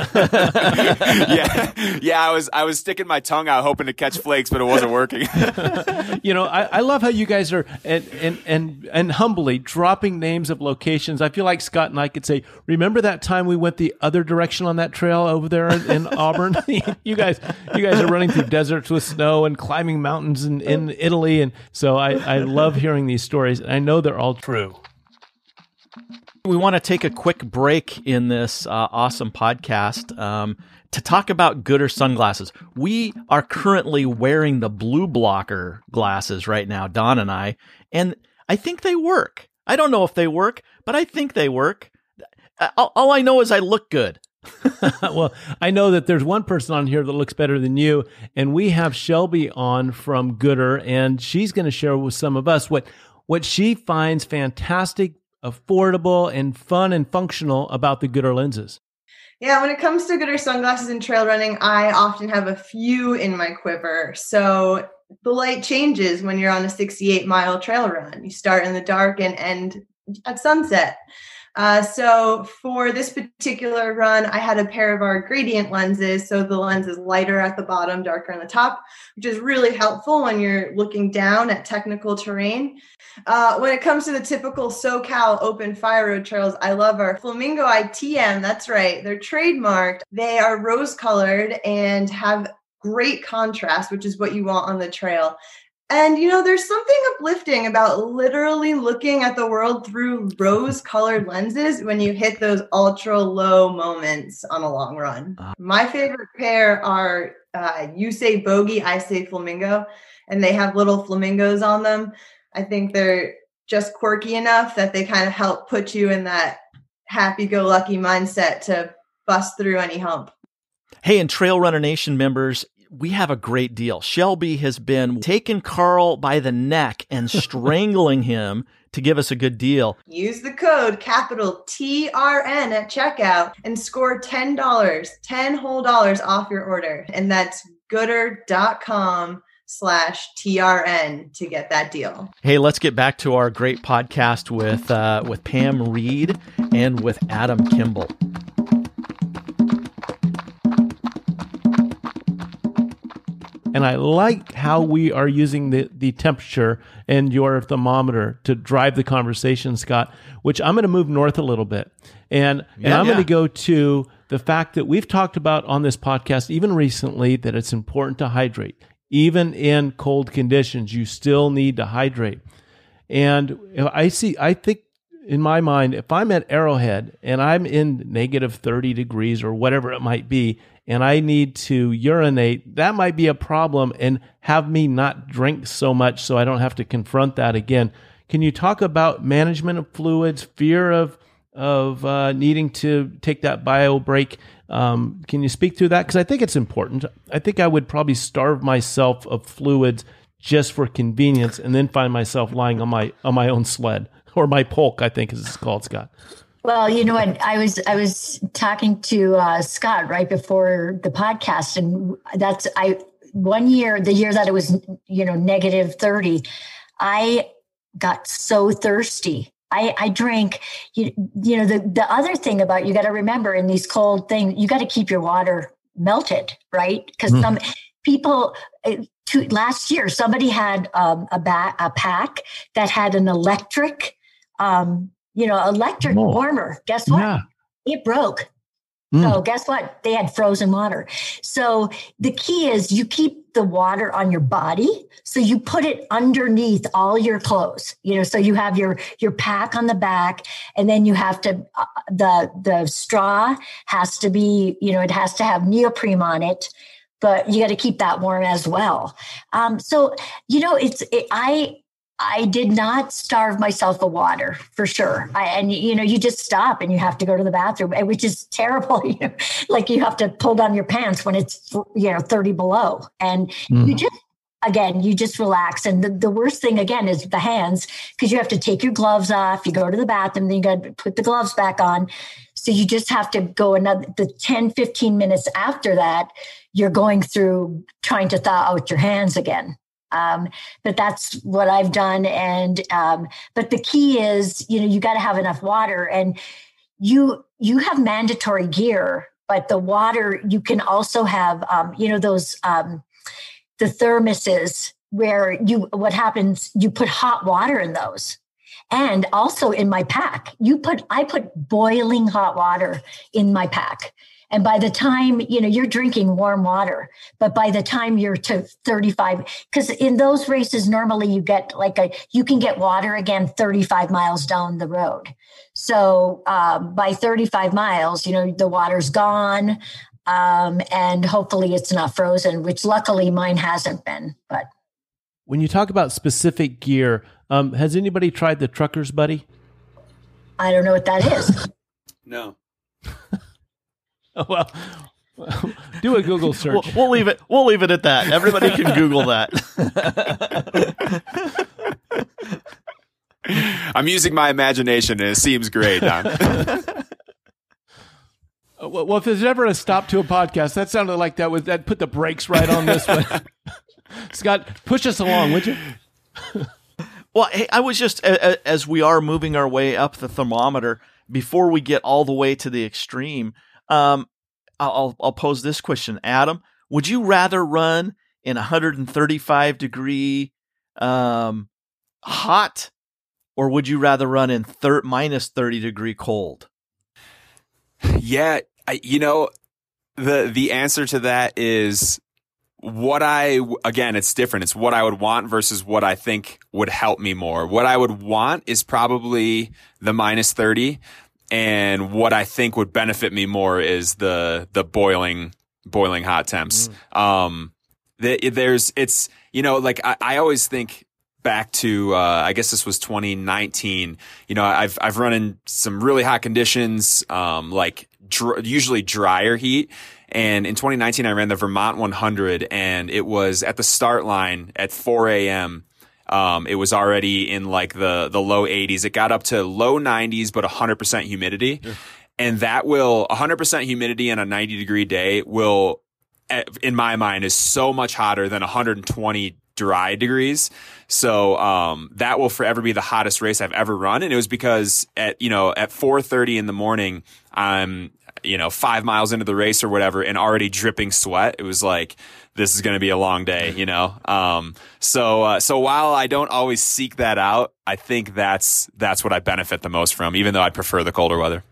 yeah, yeah. I was I was sticking my tongue out hoping to catch flakes, but it wasn't working. You know, I, I love how you guys are and, and and and humbly dropping names of locations. I feel like Scott and I could say, "Remember that time we went the other direction on that trail over there in, in Auburn?" you guys, you guys are running through deserts with snow and climbing mountains in, in Italy, and so I, I love hearing these stories, and I know they're all true. We want to take a quick break in this uh, awesome podcast um, to talk about Goodr sunglasses. We are currently wearing the blue blocker glasses right now, Don and I, and I think they work. I don't know if they work, but I think they work. All, all I know is I look good. Well, I know that there's one person on here that looks better than you, and we have Shelby on from Goodr, and she's going to share with some of us what what she finds fantastic, affordable, and fun and functional about the Goodr lenses. Yeah, when it comes to Goodr sunglasses and trail running, I often have a few in my quiver. So the light changes when you're on a sixty-eight mile trail run. You start in the dark and end at sunset. Uh, so for this particular run, I had a pair of our gradient lenses. So the lens is lighter at the bottom, darker on the top, which is really helpful when you're looking down at technical terrain. Uh, when it comes to the typical SoCal open fire road trails, I love our Flamingo I T M. That's right. They're trademarked. They are rose colored and have great contrast, which is what you want on the trail. And, you know, there's something uplifting about literally looking at the world through rose-colored lenses when you hit those ultra-low moments on a long run. My favorite pair are uh, you say bogey, I say flamingo, and they have little flamingos on them. I think they're just quirky enough that they kind of help put you in that happy-go-lucky mindset to bust through any hump. Hey, and Trail Runner Nation members, we have a great deal. Shelby has been taking Carl by the neck and strangling him to give us a good deal. Use the code capital T R N at checkout and score ten dollars, ten whole dollars off your order. And that's gooder.com slash TRN to get that deal. Hey, let's get back to our great podcast with uh, with Pam Reed and with Adam Kimball. And I like how we are using the, the temperature and your thermometer to drive the conversation, Scott, which I'm going to move north a little bit. And, and Yeah, I'm yeah. going to go to the fact that we've talked about on this podcast, even recently, that it's important to hydrate. Even in cold conditions, you still need to hydrate. And I see, I think in my mind, if I'm at Arrowhead and I'm in negative thirty degrees or whatever it might be, and I need to urinate, that might be a problem and have me not drink so much so I don't have to confront that again. Can you talk about management of fluids, fear of of uh, needing to take that bio break? Um, can you speak to that? Because I think it's important. I think I would probably starve myself of fluids just for convenience and then find myself lying on my on my own sled, or my polk, I think is it's called, Scott. Well, you know what? I was I was talking to uh, Scott right before the podcast, and that's I one year, the year that it was, you know, negative thirty, I got so thirsty. I, I drank, you, you know, the, the other thing about, you got to remember in these cold things, you got to keep your water melted, right? Because mm. some people, to, last year, somebody had um, a, ba- a pack that had an electric, um, you know, electric oh. warmer. Guess what? Yeah. It broke. Mm. So guess what? They had frozen water. So the key is you keep the water on your body. So you put it underneath all your clothes, you know, so you have your, your pack on the back, and then you have to, uh, the, the straw has to be, you know, it has to have neoprene on it, but you got to keep that warm as well. Um, so, you know, it's, it, I, I did not starve myself of water for sure. I, and, you know, you just stop and you have to go to the bathroom, which is terrible. You know, like you have to pull down your pants when it's, you know, thirty below, and mm. you just, again, you just relax. And the, the worst thing, again, is the hands, because you have to take your gloves off. You go to the bathroom, then you got to put the gloves back on. So you just have to go another, the ten, fifteen minutes after that, you're going through trying to thaw out your hands again. Um, but that's what I've done. And, um, but the key is, you know, you got to have enough water, and you, you have mandatory gear, but the water, you can also have, um, you know, those, um, the thermoses where you, what happens, you put hot water in those. And also in my pack, you put, I put boiling hot water in my pack. And by the time, you know, you're drinking warm water, but by the time you're to thirty-five, because in those races, normally you get like a, you can get water again thirty-five miles down the road. So um, by thirty-five miles, you know, the water's gone, um, and hopefully it's not frozen, which luckily mine hasn't been. But when you talk about specific gear, um, has anybody tried the Trucker's Buddy? I don't know what that is. No. Oh, well, do a Google search. We'll, we'll leave it. We'll leave it at that. Everybody can Google that. I'm using my imagination, and it seems great, Don. Well, if there's ever a stop to a podcast, that sounded like that was that put the brakes right on this one. Scott, push us along, would you? Well, hey, I was just, as we are moving our way up the thermometer, before we get all the way to the extreme, um, I'll, I'll pose this question. Adam, would you rather run in one hundred thirty-five degree um, hot, or would you rather run in thir- minus thirty degree cold? Yeah, I, you know, the the answer to that is what I, again, it's different. It's what I would want versus what I think would help me more. What I would want is probably the minus thirty. And what I think would benefit me more is the the boiling boiling hot temps. Mm. Um, the, there's it's you know like I, I always think back to, uh, I guess this was twenty nineteen. You know, I've, I've run in some really hot conditions, um, like dr- usually drier heat. And in twenty nineteen, I ran the Vermont one hundred, and it was at the start line at four a.m. Um, it was already in like the, the low eighties. It got up to low nineties, but one hundred percent humidity. Yeah. And that will, one hundred percent humidity on a ninety degree day will, in my mind, is so much hotter than one hundred twenty dry degrees. So, um, that will forever be the hottest race I've ever run. And it was because at, you know, at four thirty in the morning, I'm, you know, five miles into the race or whatever and already dripping sweat. It was like, this is going to be a long day, you know? Um, so, uh, so while I don't always seek that out, I think that's, that's what I benefit the most from, even though I'd prefer the colder weather.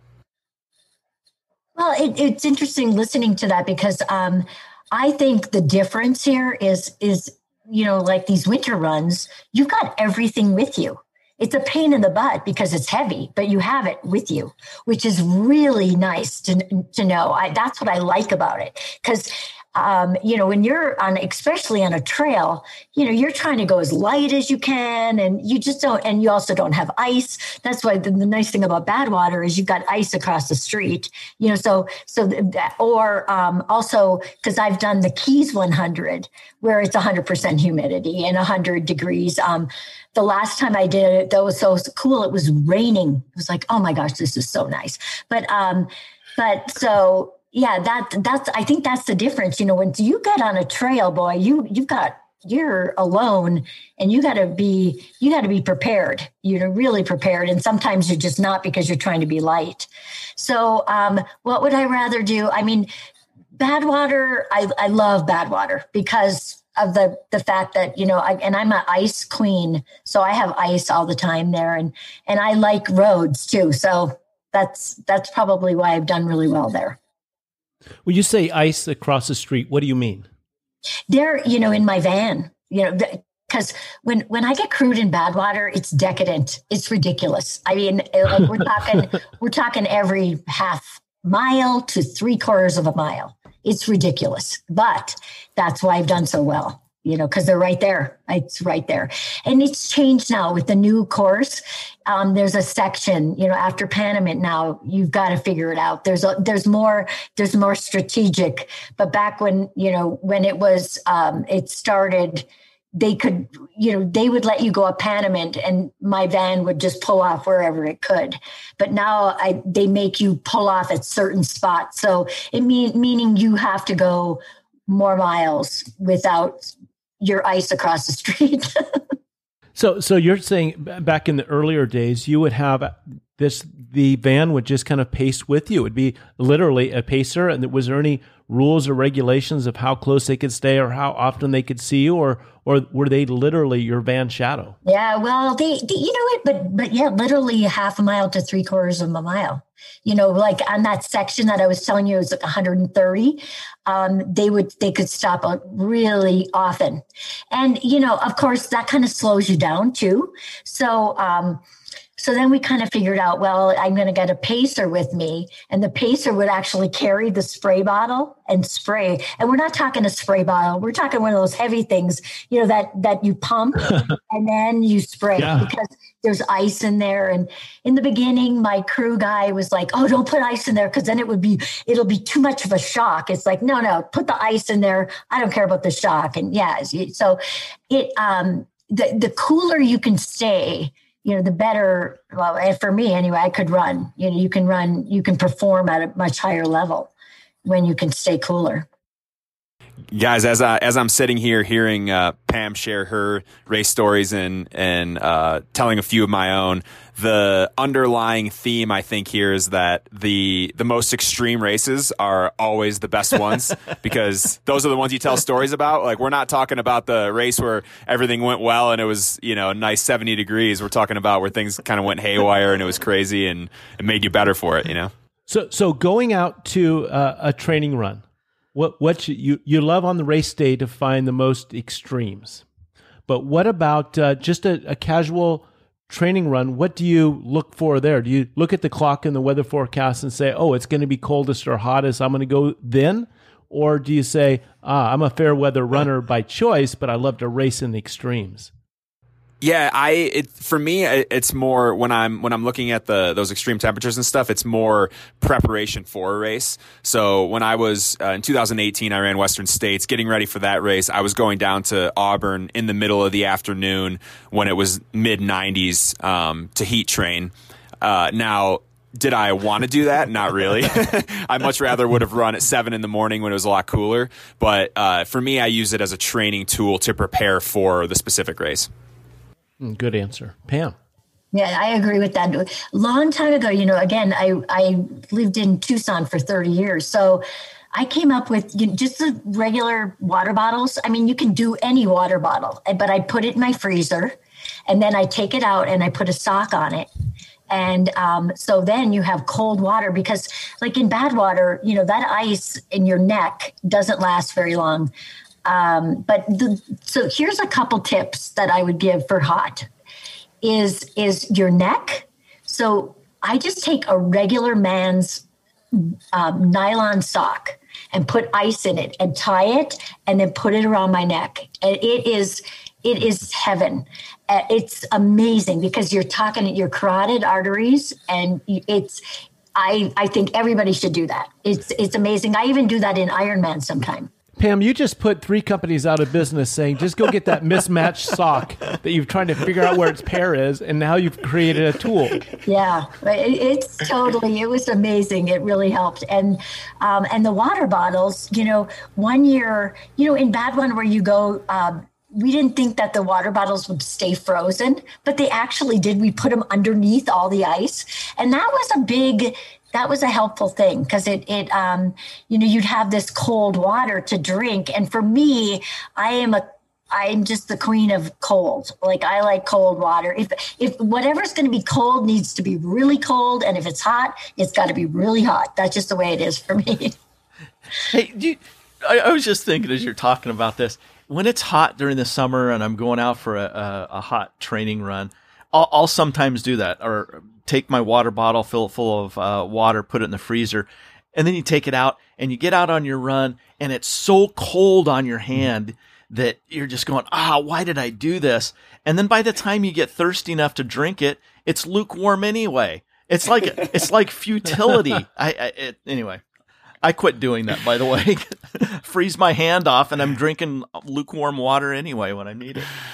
Well, it, it's interesting listening to that because, um, I think the difference here is, is, you know, like these winter runs, you've got everything with you. It's a pain in the butt because it's heavy, but you have it with you, which is really nice to, to know. I, that's what I like about it. Because, um, you know, when you're on, especially on a trail, you know, you're trying to go as light as you can and you just don't, and you also don't have ice. That's why the, the nice thing about Badwater is you've got ice across the street, you know, so, so that, or, um, also because I've done the Keys one hundred where it's one hundred percent humidity and one hundred degrees. Um, the last time I did it, that was so cool. It was raining. It was like, oh my gosh, this is so nice. But, um, but so, yeah, that that's, I think that's the difference. You know, when you get on a trail, boy, you, you've got, you're alone and you got to be, you got to be prepared, you know, really prepared. And sometimes you're just not because you're trying to be light. So, um, what would I rather do? I mean, Badwater, I, I love Badwater because of the, the fact that, you know, I, and I'm an ice queen, so I have ice all the time there and, and I like roads too. So that's, that's probably why I've done really well there. When you say ice across the street, what do you mean? There, you know, in my van, you know, because when, when I get crewed in Badwater, it's decadent. It's ridiculous. I mean, like we're talking, we're talking every half mile to three quarters of a mile. It's ridiculous, but that's why I've done so well. You know, because they're right there. It's right there. And it's changed now with the new course. Um, there's a section, you know, after Panamint now, you've got to figure it out. There's a, there's more, there's more strategic. But back when, you know, when it was, um, it started, they could, you know, they would let you go up Panamint and my van would just pull off wherever it could. But now I, they make you pull off at certain spots. So it mean, meaning you have to go more miles without your ice across the street. so, so you're saying back in the earlier days, you would have this, the van would just kind of pace with you. It'd be literally a pacer. And was there any rules or regulations of how close they could stay or how often they could see you, or, or were they literally your van shadow? Yeah, well, they, they you know what, but, but yeah, literally half a mile to three quarters of a mile. You know, like on that section that I was telling you, it was like one hundred thirty. Um, they would, they could stop really often. And, you know, of course, that kind of slows you down too. So, um, So then we kind of figured out, well, I'm going to get a pacer with me, and the pacer would actually carry the spray bottle and spray. And we're not talking a spray bottle. We're talking one of those heavy things, you know, that, that you pump and then you spray yeah. because there's ice in there. And in the beginning, my crew guy was like, oh, don't put ice in there because then it would be, it'll be too much of a shock. It's like, no, no, put the ice in there. I don't care about the shock. And yeah, so it, um, the, the cooler you can stay, you know, the better, well, for me anyway, I could run, you know, you can run, you can perform at a much higher level when you can stay cooler. Guys, as I, as I'm sitting here hearing uh, Pam share her race stories and and uh, telling a few of my own, the underlying theme I think here is that the the most extreme races are always the best ones because those are the ones you tell stories about. Like, we're not talking about the race where everything went well and it was, you know, nice seventy degrees. We're talking about where things kind of went haywire and it was crazy and it made you better for it, you know? So so going out to uh, a training run, What what you you love on the race day to find the most extremes, but what about uh, just a, a casual training run? What do you look for there? Do you look at the clock and the weather forecast and say, "Oh, it's going to be coldest or hottest, I'm going to go then," or do you say, "Ah, I'm a fair weather runner by choice, but I love to race in the extremes"? Yeah, I it for me it's more when I'm when I'm looking at the those extreme temperatures and stuff, it's more preparation for a race. So when I was uh, in two thousand eighteen, I ran Western States, getting ready for that race. I was going down to Auburn in the middle of the afternoon when it was mid nineties um, to heat train. Uh, now. Did I want to do that? Not really. I much rather would have run at seven in the morning when it was a lot cooler. But uh, for me, I use it as a training tool to prepare for the specific race. Good answer. Pam. Yeah, I agree with that. Long time ago, you know, again, I, I lived in Tucson for thirty years. So I came up with you know, just the regular water bottles. I mean, you can do any water bottle, but I put it in my freezer and then I take it out and I put a sock on it. And um, so then you have cold water because like in bad water, you know, that ice in your neck doesn't last very long. Um, but the, so here's a couple tips that I would give for hot is, is your neck. So I just take a regular man's um, nylon sock and put ice in it and tie it and then put it around my neck. And it is, it is heaven. Uh, it's amazing because you're talking at your carotid arteries and it's, I, I think everybody should do that. It's, it's amazing. I even do that in Ironman sometime. Pam, you just put three companies out of business saying, just go get that mismatched sock that you've trying to figure out where its pair is. And now you've created a tool. Yeah, it's totally, it was amazing. It really helped. And, um, and the water bottles, you know, one year, you know, in bad one where you go, um, we didn't think that the water bottles would stay frozen, but they actually did. We put them underneath all the ice. And that was a big, that was a helpful thing because it, it, um, you know, you'd have this cold water to drink. And for me, I am a, I'm just the queen of cold. Like I like cold water. If, if whatever's going to be cold needs to be really cold. And if it's hot, it's got to be really hot. That's just the way it is for me. Hey, do you, I, I was just thinking as you're talking about this, when it's hot during the summer and I'm going out for a, a, a hot training run, I'll, I'll sometimes do that or take my water bottle, fill it full of uh, water, put it in the freezer, and then you take it out and you get out on your run and it's so cold on your hand that you're just going, ah, why did I do this? And then by the time you get thirsty enough to drink it, it's lukewarm anyway. It's like it's like futility. I, I it, anyway. I quit doing that, by the way. Freeze my hand off, and I'm drinking lukewarm water anyway when I need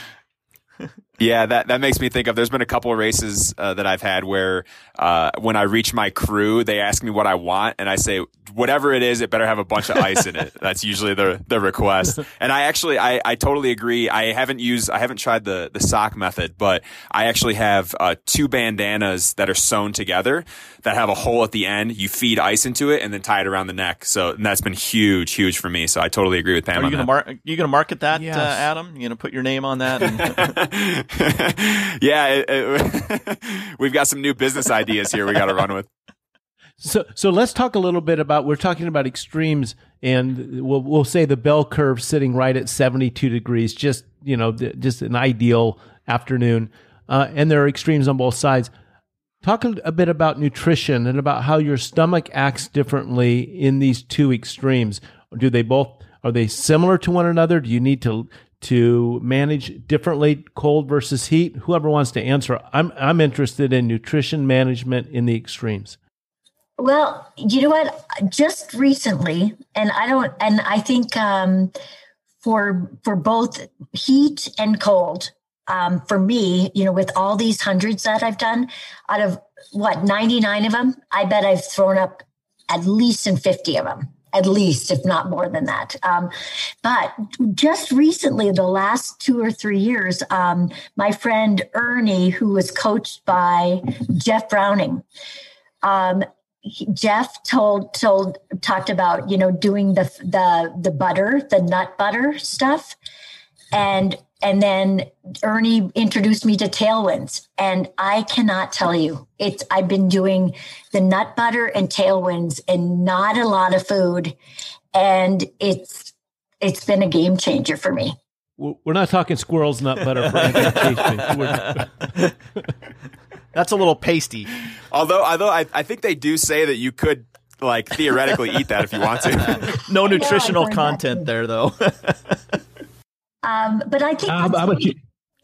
it. Yeah, that, that makes me think of, there's been a couple of races uh, that I've had where uh, when I reach my crew, they ask me what I want, and I say, whatever it is, it better have a bunch of ice in it. That's usually the the request. And I actually, I, I totally agree. I haven't used, I haven't tried the, the sock method, but I actually have uh, two bandanas that are sewn together that have a hole at the end. You feed ice into it and then tie it around the neck. So and that's been huge, huge for me. So I totally agree with Pam Are you on gonna that. mar- you going to market that, Yes. uh, Adam? You going to put your name on that? And- Yeah, it, it, we've got some new business ideas here we got to run with. So, so let's talk a little bit about, we're talking about extremes, and we'll, we'll say the bell curve sitting right at seventy-two degrees, just, you know, th- just an ideal afternoon. Uh, and there are extremes on both sides. Talk a, a bit about nutrition and about how your stomach acts differently in these two extremes. Do they both, are they similar to one another? Do you need to, to manage differently, cold versus heat? Whoever wants to answer. I'm, I'm interested in nutrition management in the extremes. Well, you know what? Just recently, and I don't, and I think um, for for both heat and cold, um, for me, you know, with all these hundreds that I've done, out of what ninety-nine of them, I bet I've thrown up at least in fifty of them, at least, if not more than that. Um, but just recently, the last two or three years, um, my friend Ernie, who was coached by Jeff Browning. Um, He, Jeff told told talked about, you know, doing the the the butter, the nut butter stuff, and and then Ernie introduced me to Tailwinds, and I cannot tell you, it's I've been doing the nut butter and Tailwinds and not a lot of food, and it's it's been a game changer for me. We're not talking squirrel's nut butter for anti-taste. That's a little pasty. Although, although I, I think they do say that you could, like, theoretically eat that if you want to. No nutritional heard that content too. there, though. Um, but I think How, how about you?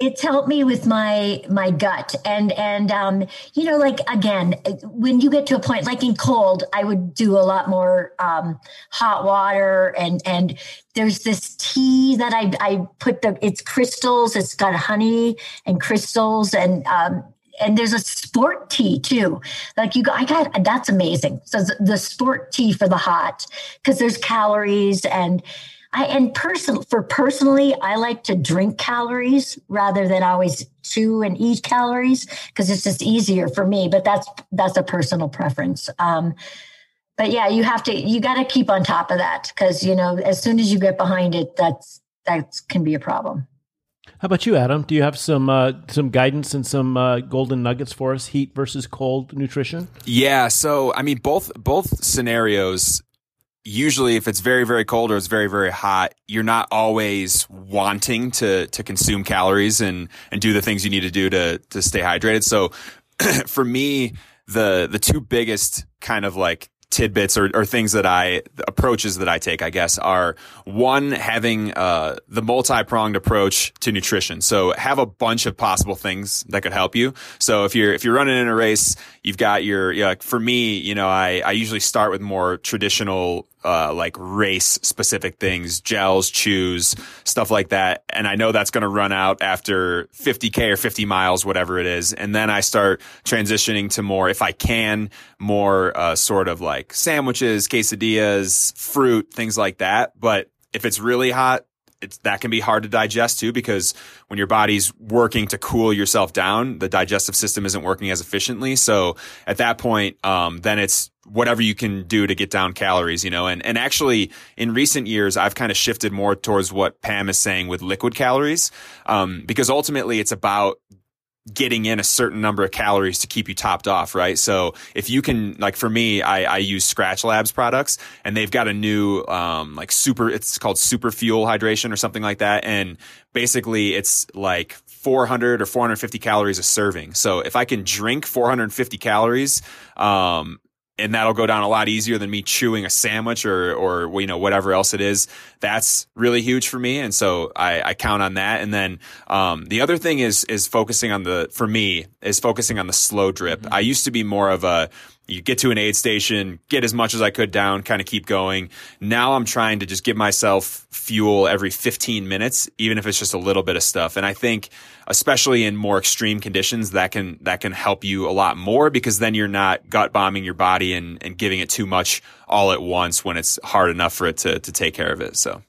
It's helped me with my my gut, and and um, you know, like again, when you get to a point like in cold, I would do a lot more um, hot water, and and there's this tea that I I put the it's crystals. It's got honey and crystals, and um, and there's a sport tea too. Like you, got, I got that's amazing. So the sport tea for the hot because there's calories and. I and personal for personally, I like to drink calories rather than always chew and eat calories because it's just easier for me. But that's that's a personal preference. Um, but yeah, you have to you got to keep on top of that because you know as soon as you get behind it, that's that can be a problem. How about you, Adam? Do you have some uh, some guidance and some uh, golden nuggets for us? Heat versus cold nutrition? Yeah. So I mean, both both scenarios. Usually if it's very, very cold or it's very, very hot, you're not always wanting to to consume calories and, and do the things you need to do to to stay hydrated. So for me, the the two biggest kind of like tidbits or, or things that I approaches that I take, I guess, are one, having uh, the multi-pronged approach to nutrition. So have a bunch of possible things that could help you. So if you're if you're running in a race, you've got your yeah, for me, you know, I I usually start with more traditional uh like race specific things, gels, chews, stuff like that. And I know that's going to run out after fifty K or fifty miles, whatever it is. And then I start transitioning to more, if I can, more uh sort of like sandwiches, quesadillas, fruit, things like that. But if it's really hot, it's, that can be hard to digest too, because when your body's working to cool yourself down, the digestive system isn't working as efficiently. So at that point, um, then it's whatever you can do to get down calories, you know, and, and actually in recent years, I've kind of shifted more towards what Pam is saying with liquid calories, um, because ultimately it's about getting in a certain number of calories to keep you topped off, right? So if you can, like for me, I, I use Scratch Labs products and they've got a new, um, like super, it's called Super Fuel Hydration or something like that. And basically it's like four hundred or four hundred fifty calories a serving. So if I can drink four hundred fifty calories, um, and that'll go down a lot easier than me chewing a sandwich or, or, you know, whatever else it is. That's really huge for me. And so I, I count on that. And then, um, the other thing is, is focusing on the, for me, is focusing on the slow drip. Mm-hmm. I used to be more of a, you get to an aid station, get as much as I could down, kind of keep going. Now I'm trying to just give myself fuel every fifteen minutes, even if it's just a little bit of stuff. And I think, especially in more extreme conditions, that can that can help you a lot more, because then you're not gut bombing your body and, and giving it too much all at once when it's hard enough for it to to take care of it. So.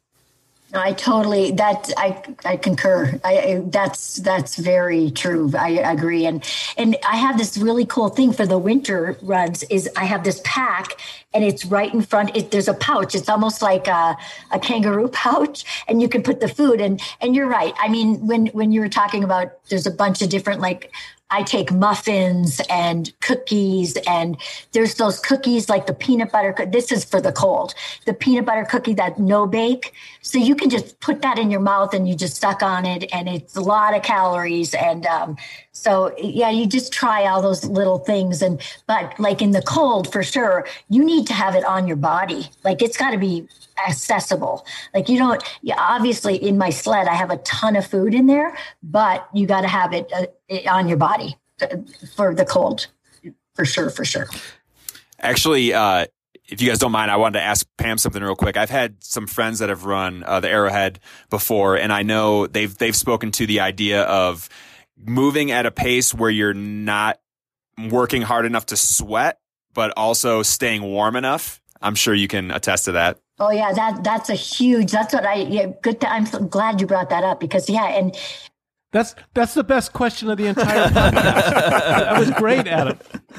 I totally that I I concur. I, I that's that's very true. I agree. And and I have this really cool thing for the winter runs is I have this pack and it's right in front. It, there's a pouch. It's almost like a, a kangaroo pouch, and you can put the food. And and you're right. I mean, when when you were talking about, there's a bunch of different, like, I take muffins and cookies, and there's those cookies like the peanut butter. This is for the cold, the peanut butter cookie that no bake. So you can just put that in your mouth and you just suck on it, and it's a lot of calories. And um, so, yeah, you just try all those little things. And but like in the cold, for sure, you need to have it on your body. Like it's got to be accessible. Like you don't, yeah, obviously in my sled, I have a ton of food in there, but you got to have it uh, on your body for the cold, for sure, for sure. Actually, uh, if you guys don't mind, I wanted to ask Pam something real quick. I've had some friends that have run uh, the Arrowhead before, and I know they've they've spoken to the idea of moving at a pace where you're not working hard enough to sweat, but also staying warm enough. I'm sure you can attest to that. Oh yeah, that that's a huge. That's what I. Yeah, good. To, I'm so glad you brought that up, because yeah, and that's that's the best question of the entire podcast. That was great, Adam.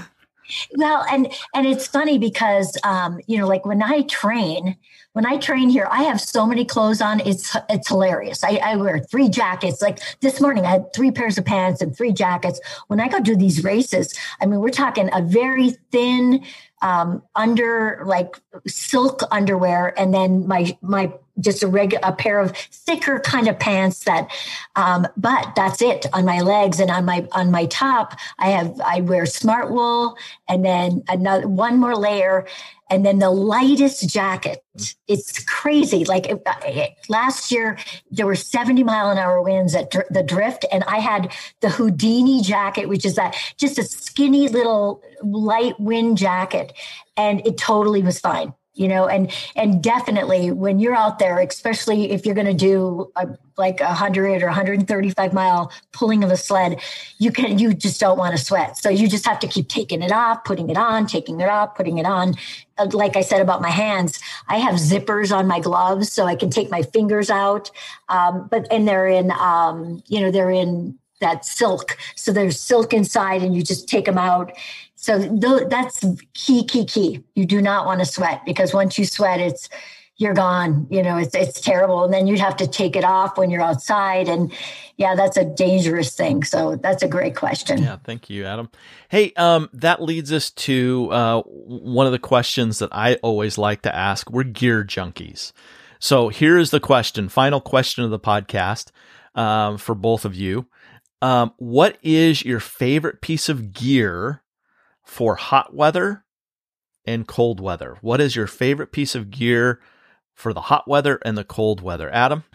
Well, and and it's funny because um, you know, like when I train, when I train here, I have so many clothes on. It's it's hilarious. I, I wear three jackets. Like this morning, I had three pairs of pants and three jackets. When I go do these races, I mean, we're talking a very thin um, under like silk underwear, and then my my just a regular a pair of thicker kind of pants that. Um, but that's it on my legs, and on my on my top, I have I wear smart wool, and then another one more layer. and then the lightest jacket. It's crazy. Like it, it, last year, there were seventy mile an hour winds at dr- the Drift, and I had the Houdini jacket, which is that just a skinny little light wind jacket, and it totally was fine. You know, and and definitely when you're out there, especially if you're going to do a, like a hundred or one hundred thirty-five mile pulling of a sled, you can you just don't want to sweat. So you just have to keep taking it off, putting it on, taking it off, putting it on. Like I said about my hands, I have zippers on my gloves so I can take my fingers out. Um, but and they're in, um, you know, they're in that silk. So there's silk inside, and you just take them out. So th- that's key, key, key. You do not want to sweat, because once you sweat, it's you're gone. You know, it's it's terrible. And then you'd have to take it off when you're outside. And yeah, that's a dangerous thing. So that's a great question. Yeah, thank you, Adam. Hey, um, that leads us to uh, one of the questions that I always like to ask. We're gear junkies. So here's the question, final question of the podcast um, for both of you. Um, what is your favorite piece of gear for hot weather and cold weather? What is your favorite piece of gear for the hot weather and the cold weather? Adam?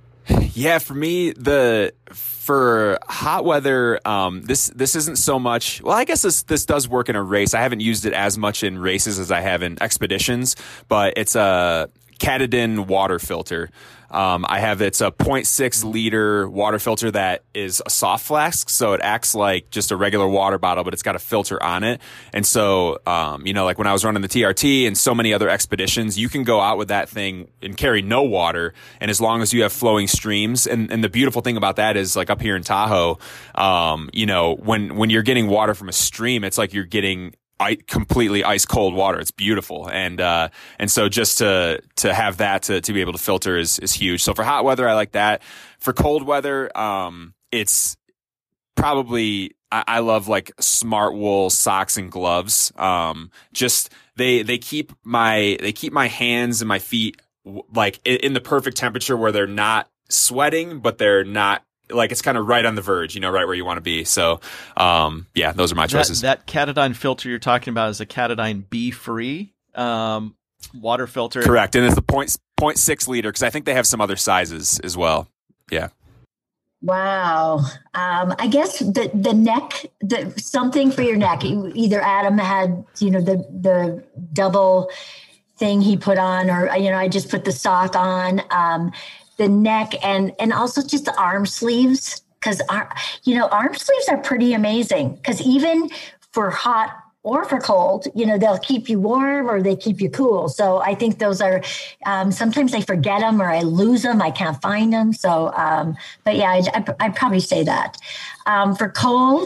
Yeah, for me, the for hot weather, um, this this isn't so much. Well, I guess this this does work in a race. I haven't used it as much in races as I have in expeditions, but it's a Katadyn water filter. Um, I have it's a zero point six liter water filter that is a soft flask, so it acts like just a regular water bottle, but it's got a filter on it. And so, um, you know, like when I was running the T R T and so many other expeditions, you can go out with that thing and carry no water, and as long as you have flowing streams. And, and the beautiful thing about that is, like up here in Tahoe, um, you know, when when you're getting water from a stream, it's like you're getting I, completely ice cold water. It's beautiful. And, uh, and so just to, to have that to, to be able to filter is, is huge. So for hot weather, I like that. For cold weather, um, it's probably, I, I love like Smartwool socks and gloves. Um, just they, they keep my, they keep my hands and my feet like in, in the perfect temperature where they're not sweating, but they're not, like it's kind of right on the verge, you know, right where you want to be. So, um, yeah, those are my choices. That, that Katadyn filter you're talking about is a Katadyn B-free um, water filter. Correct. And it's the point, point six liter, because I think they have some other sizes as well. Yeah. Wow. Um, I guess the, the neck, the something for your neck. Either Adam had, you know, the, the double thing he put on, or, you know, I just put the sock on. Um, the neck and, and also just the arm sleeves. Cause our, you know, arm sleeves are pretty amazing. Cause even for hot or for cold, you know, they'll keep you warm or they keep you cool. So I think those are, um, sometimes I forget them or I lose them. I can't find them. So, um, but yeah, I, I, I'd probably say that. Um, for cold,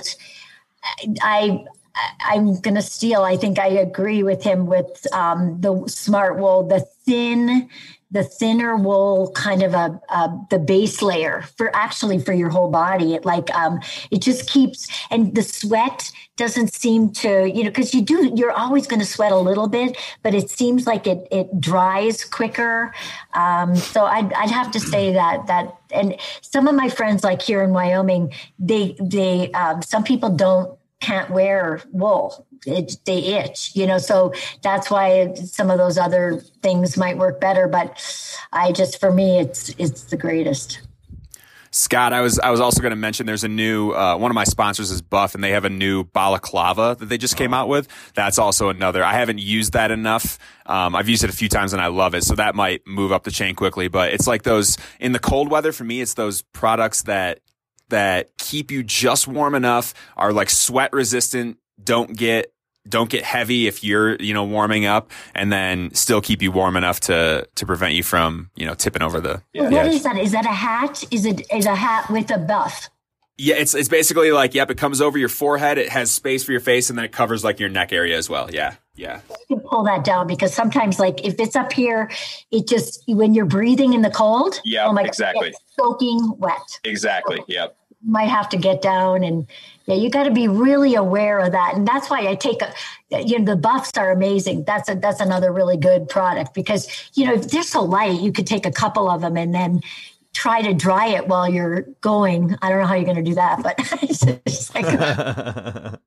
I, I'm going to steal. I think I agree with him with, um, the Smartwool, the thin, the thinner wool, kind of a, a the base layer for actually for your whole body. It like um, it just keeps, and the sweat doesn't seem to, you know, because you do, you're always going to sweat a little bit, but it seems like it it dries quicker. Um, so I'd I'd have to say that that, and some of my friends like here in Wyoming, they they um, some people don't can't wear wool. It, they itch, you know, so that's why some of those other things might work better. But I just, for me, it's, it's the greatest. Scott, I was I was also going to mention there's a new, uh, one of my sponsors is Buff, and they have a new balaclava that they just came out with. That's also another. I haven't used that enough. Um, I've used it a few times and I love it. So that might move up the chain quickly. But it's like those, in the cold weather, for me, it's those products that that keep you just warm enough, are like sweat resistant, don't get don't get heavy if you're, you know, warming up, and then still keep you warm enough to to prevent you from, you know, tipping over the, yeah. the What edge. is that? Is that a hat? Is it is a hat with a buff? Yeah, it's it's basically like, yep, it comes over your forehead, it has space for your face, and then it covers like your neck area as well. Yeah. Yeah. You can pull that down, because sometimes, like if it's up here, it just, when you're breathing in the cold, yeah, oh my exactly. God, it's soaking wet. Exactly. So, yep. might have to get down, and yeah, you got to be really aware of that. And that's why I take a, you know, the buffs are amazing. That's a, that's another really good product, because, you know, if they're so light, you could take a couple of them and then try to dry it while you're going. I don't know how you're going to do that, but it's just like,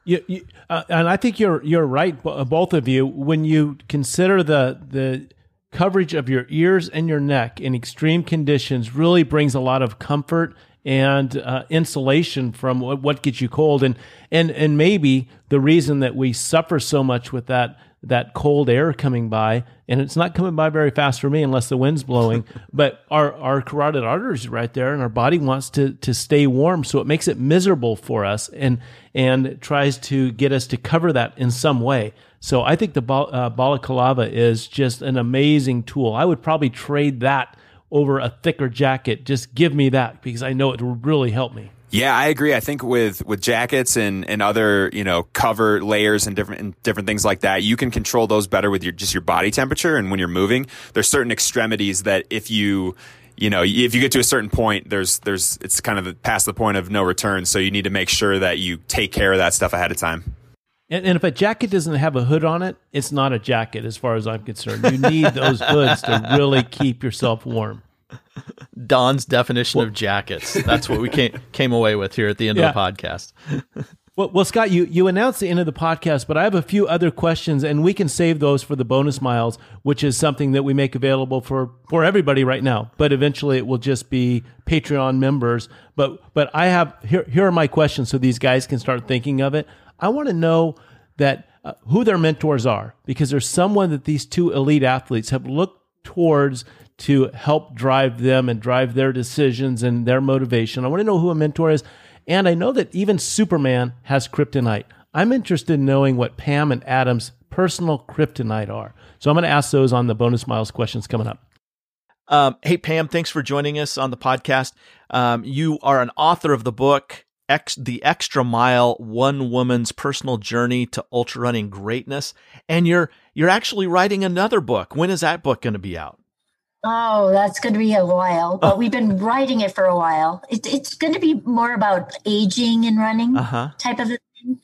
You, you, uh, and I think you're you're right, both of you. When you consider the the coverage of your ears and your neck in extreme conditions, really brings a lot of comfort and uh, insulation from what, what gets you cold. And and and maybe the reason that we suffer so much with that that cold air coming by, and it's not coming by very fast for me unless the wind's blowing, but our, our carotid arteries are right there, and our body wants to to stay warm, so it makes it miserable for us and and tries to get us to cover that in some way. So I think the bal- uh, balaclava is just an amazing tool. I would probably trade that over a thicker jacket. Just give me that, because I know it will really help me. Yeah, I agree. I think with, with jackets and, and other, you know, cover layers and different and different things like that, you can control those better with your just your body temperature. And when you're moving, there's certain extremities that if you, you know, if you get to a certain point, there's there's it's kind of past the point of no return. So you need to make sure that you take care of that stuff ahead of time. And, and if a jacket doesn't have a hood on it, it's not a jacket as far as I'm concerned. You need those hoods to really keep yourself warm. Don's definition well, of jackets. That's what we came came away with here at the end yeah. of the podcast. well, well, Scott, you, you announced the end of the podcast, but I have a few other questions, and we can save those for the bonus miles, which is something that we make available for, for everybody right now. But eventually it will just be Patreon members. But but I have here here are my questions so these guys can start thinking of it. I want to know that uh, who their mentors are, because there's someone that these two elite athletes have looked towards to help drive them and drive their decisions and their motivation. I want to know who a mentor is. And I know that even Superman has kryptonite. I'm interested in knowing what Pam and Adam's personal kryptonite are. So I'm going to ask those on the bonus miles questions coming up. Um, hey, Pam, thanks for joining us on the podcast. Um, you are an author of the book, X, The Extra Mile, One Woman's Personal Journey to Ultra Running Greatness. And you're you're actually writing another book. When is that book going to be out? Oh, that's going to be a while, but oh. we've been writing it for a while. It, it's going to be more about aging and running uh-huh. type of a thing.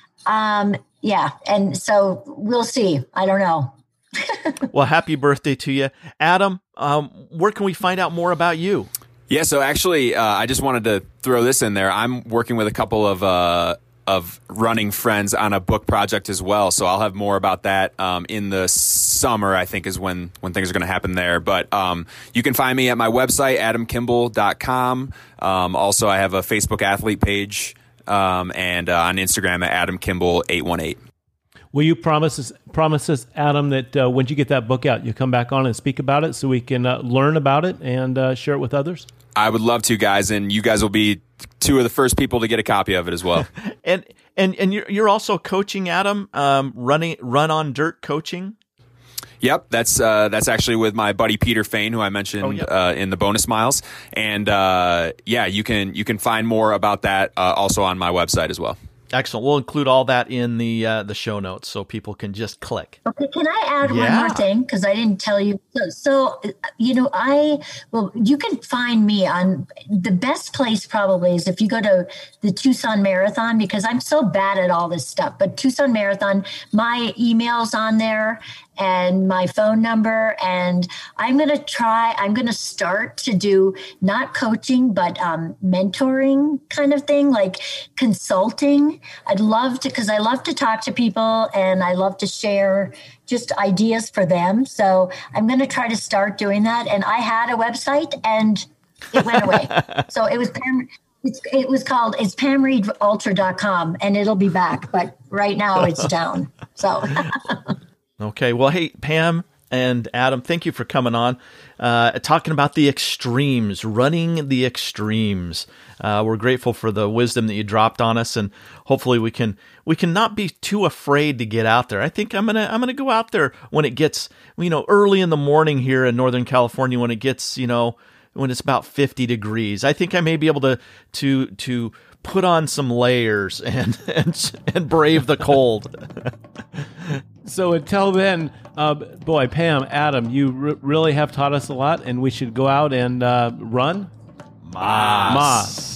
Um, yeah. And so we'll see. I don't know. Well, happy birthday to you. Adam, um, where can we find out more about you? Yeah, so actually, uh, I just wanted to throw this in there. I'm working with a couple of uh, of running friends on a book project as well. So I'll have more about that um, in the summer, I think, is when, when things are going to happen there. But um, you can find me at my website, adam kimball dot com. Um, also, I have a Facebook athlete page um, and uh, on Instagram at adam kimball eight one eight. Will you promise us, promise us, Adam, that uh, when you get that book out, you come back on and speak about it so we can uh, learn about it and uh, share it with others? I would love to, guys, and you guys will be two of the first people to get a copy of it as well. and and and you're you're also coaching, Adam, um, running Run on Dirt coaching. Yep, that's uh, that's actually with my buddy Peter Fain, who I mentioned oh, yep. uh, in the bonus miles, and uh, yeah, you can you can find more about that uh, also on my website as well. Excellent. We'll include all that in the uh, the show notes so people can just click. Okay, can I add yeah. one more thing? Because I didn't tell you. So, so, you know, I, well, you can find me on the best place probably is if you go to the Tucson Marathon, because I'm so bad at all this stuff. But Tucson Marathon, my email's on there and my phone number. And I'm going to try, I'm going to start to do not coaching, but um, mentoring kind of thing, like consulting. I'd love to, because I love to talk to people and I love to share just ideas for them. So I'm going to try to start doing that. And I had a website and it went away. So it was Pam, it's, it was called, it's pam reed ultra dot com and it'll be back. But right now it's down. So. Okay. Well, hey, Pam and Adam, thank you for coming on, uh, talking about the extremes, running the extremes. Uh, we're grateful for the wisdom that you dropped on us, and hopefully we can we can not be too afraid to get out there. I think I'm gonna I'm gonna go out there when it gets you know early in the morning here in Northern California when it gets you know when it's about fifty degrees. I think I may be able to to to put on some layers and and and brave the cold. So until then, uh, boy, Pam, Adam, you r- really have taught us a lot, and we should go out and uh, run. Mas. Mas.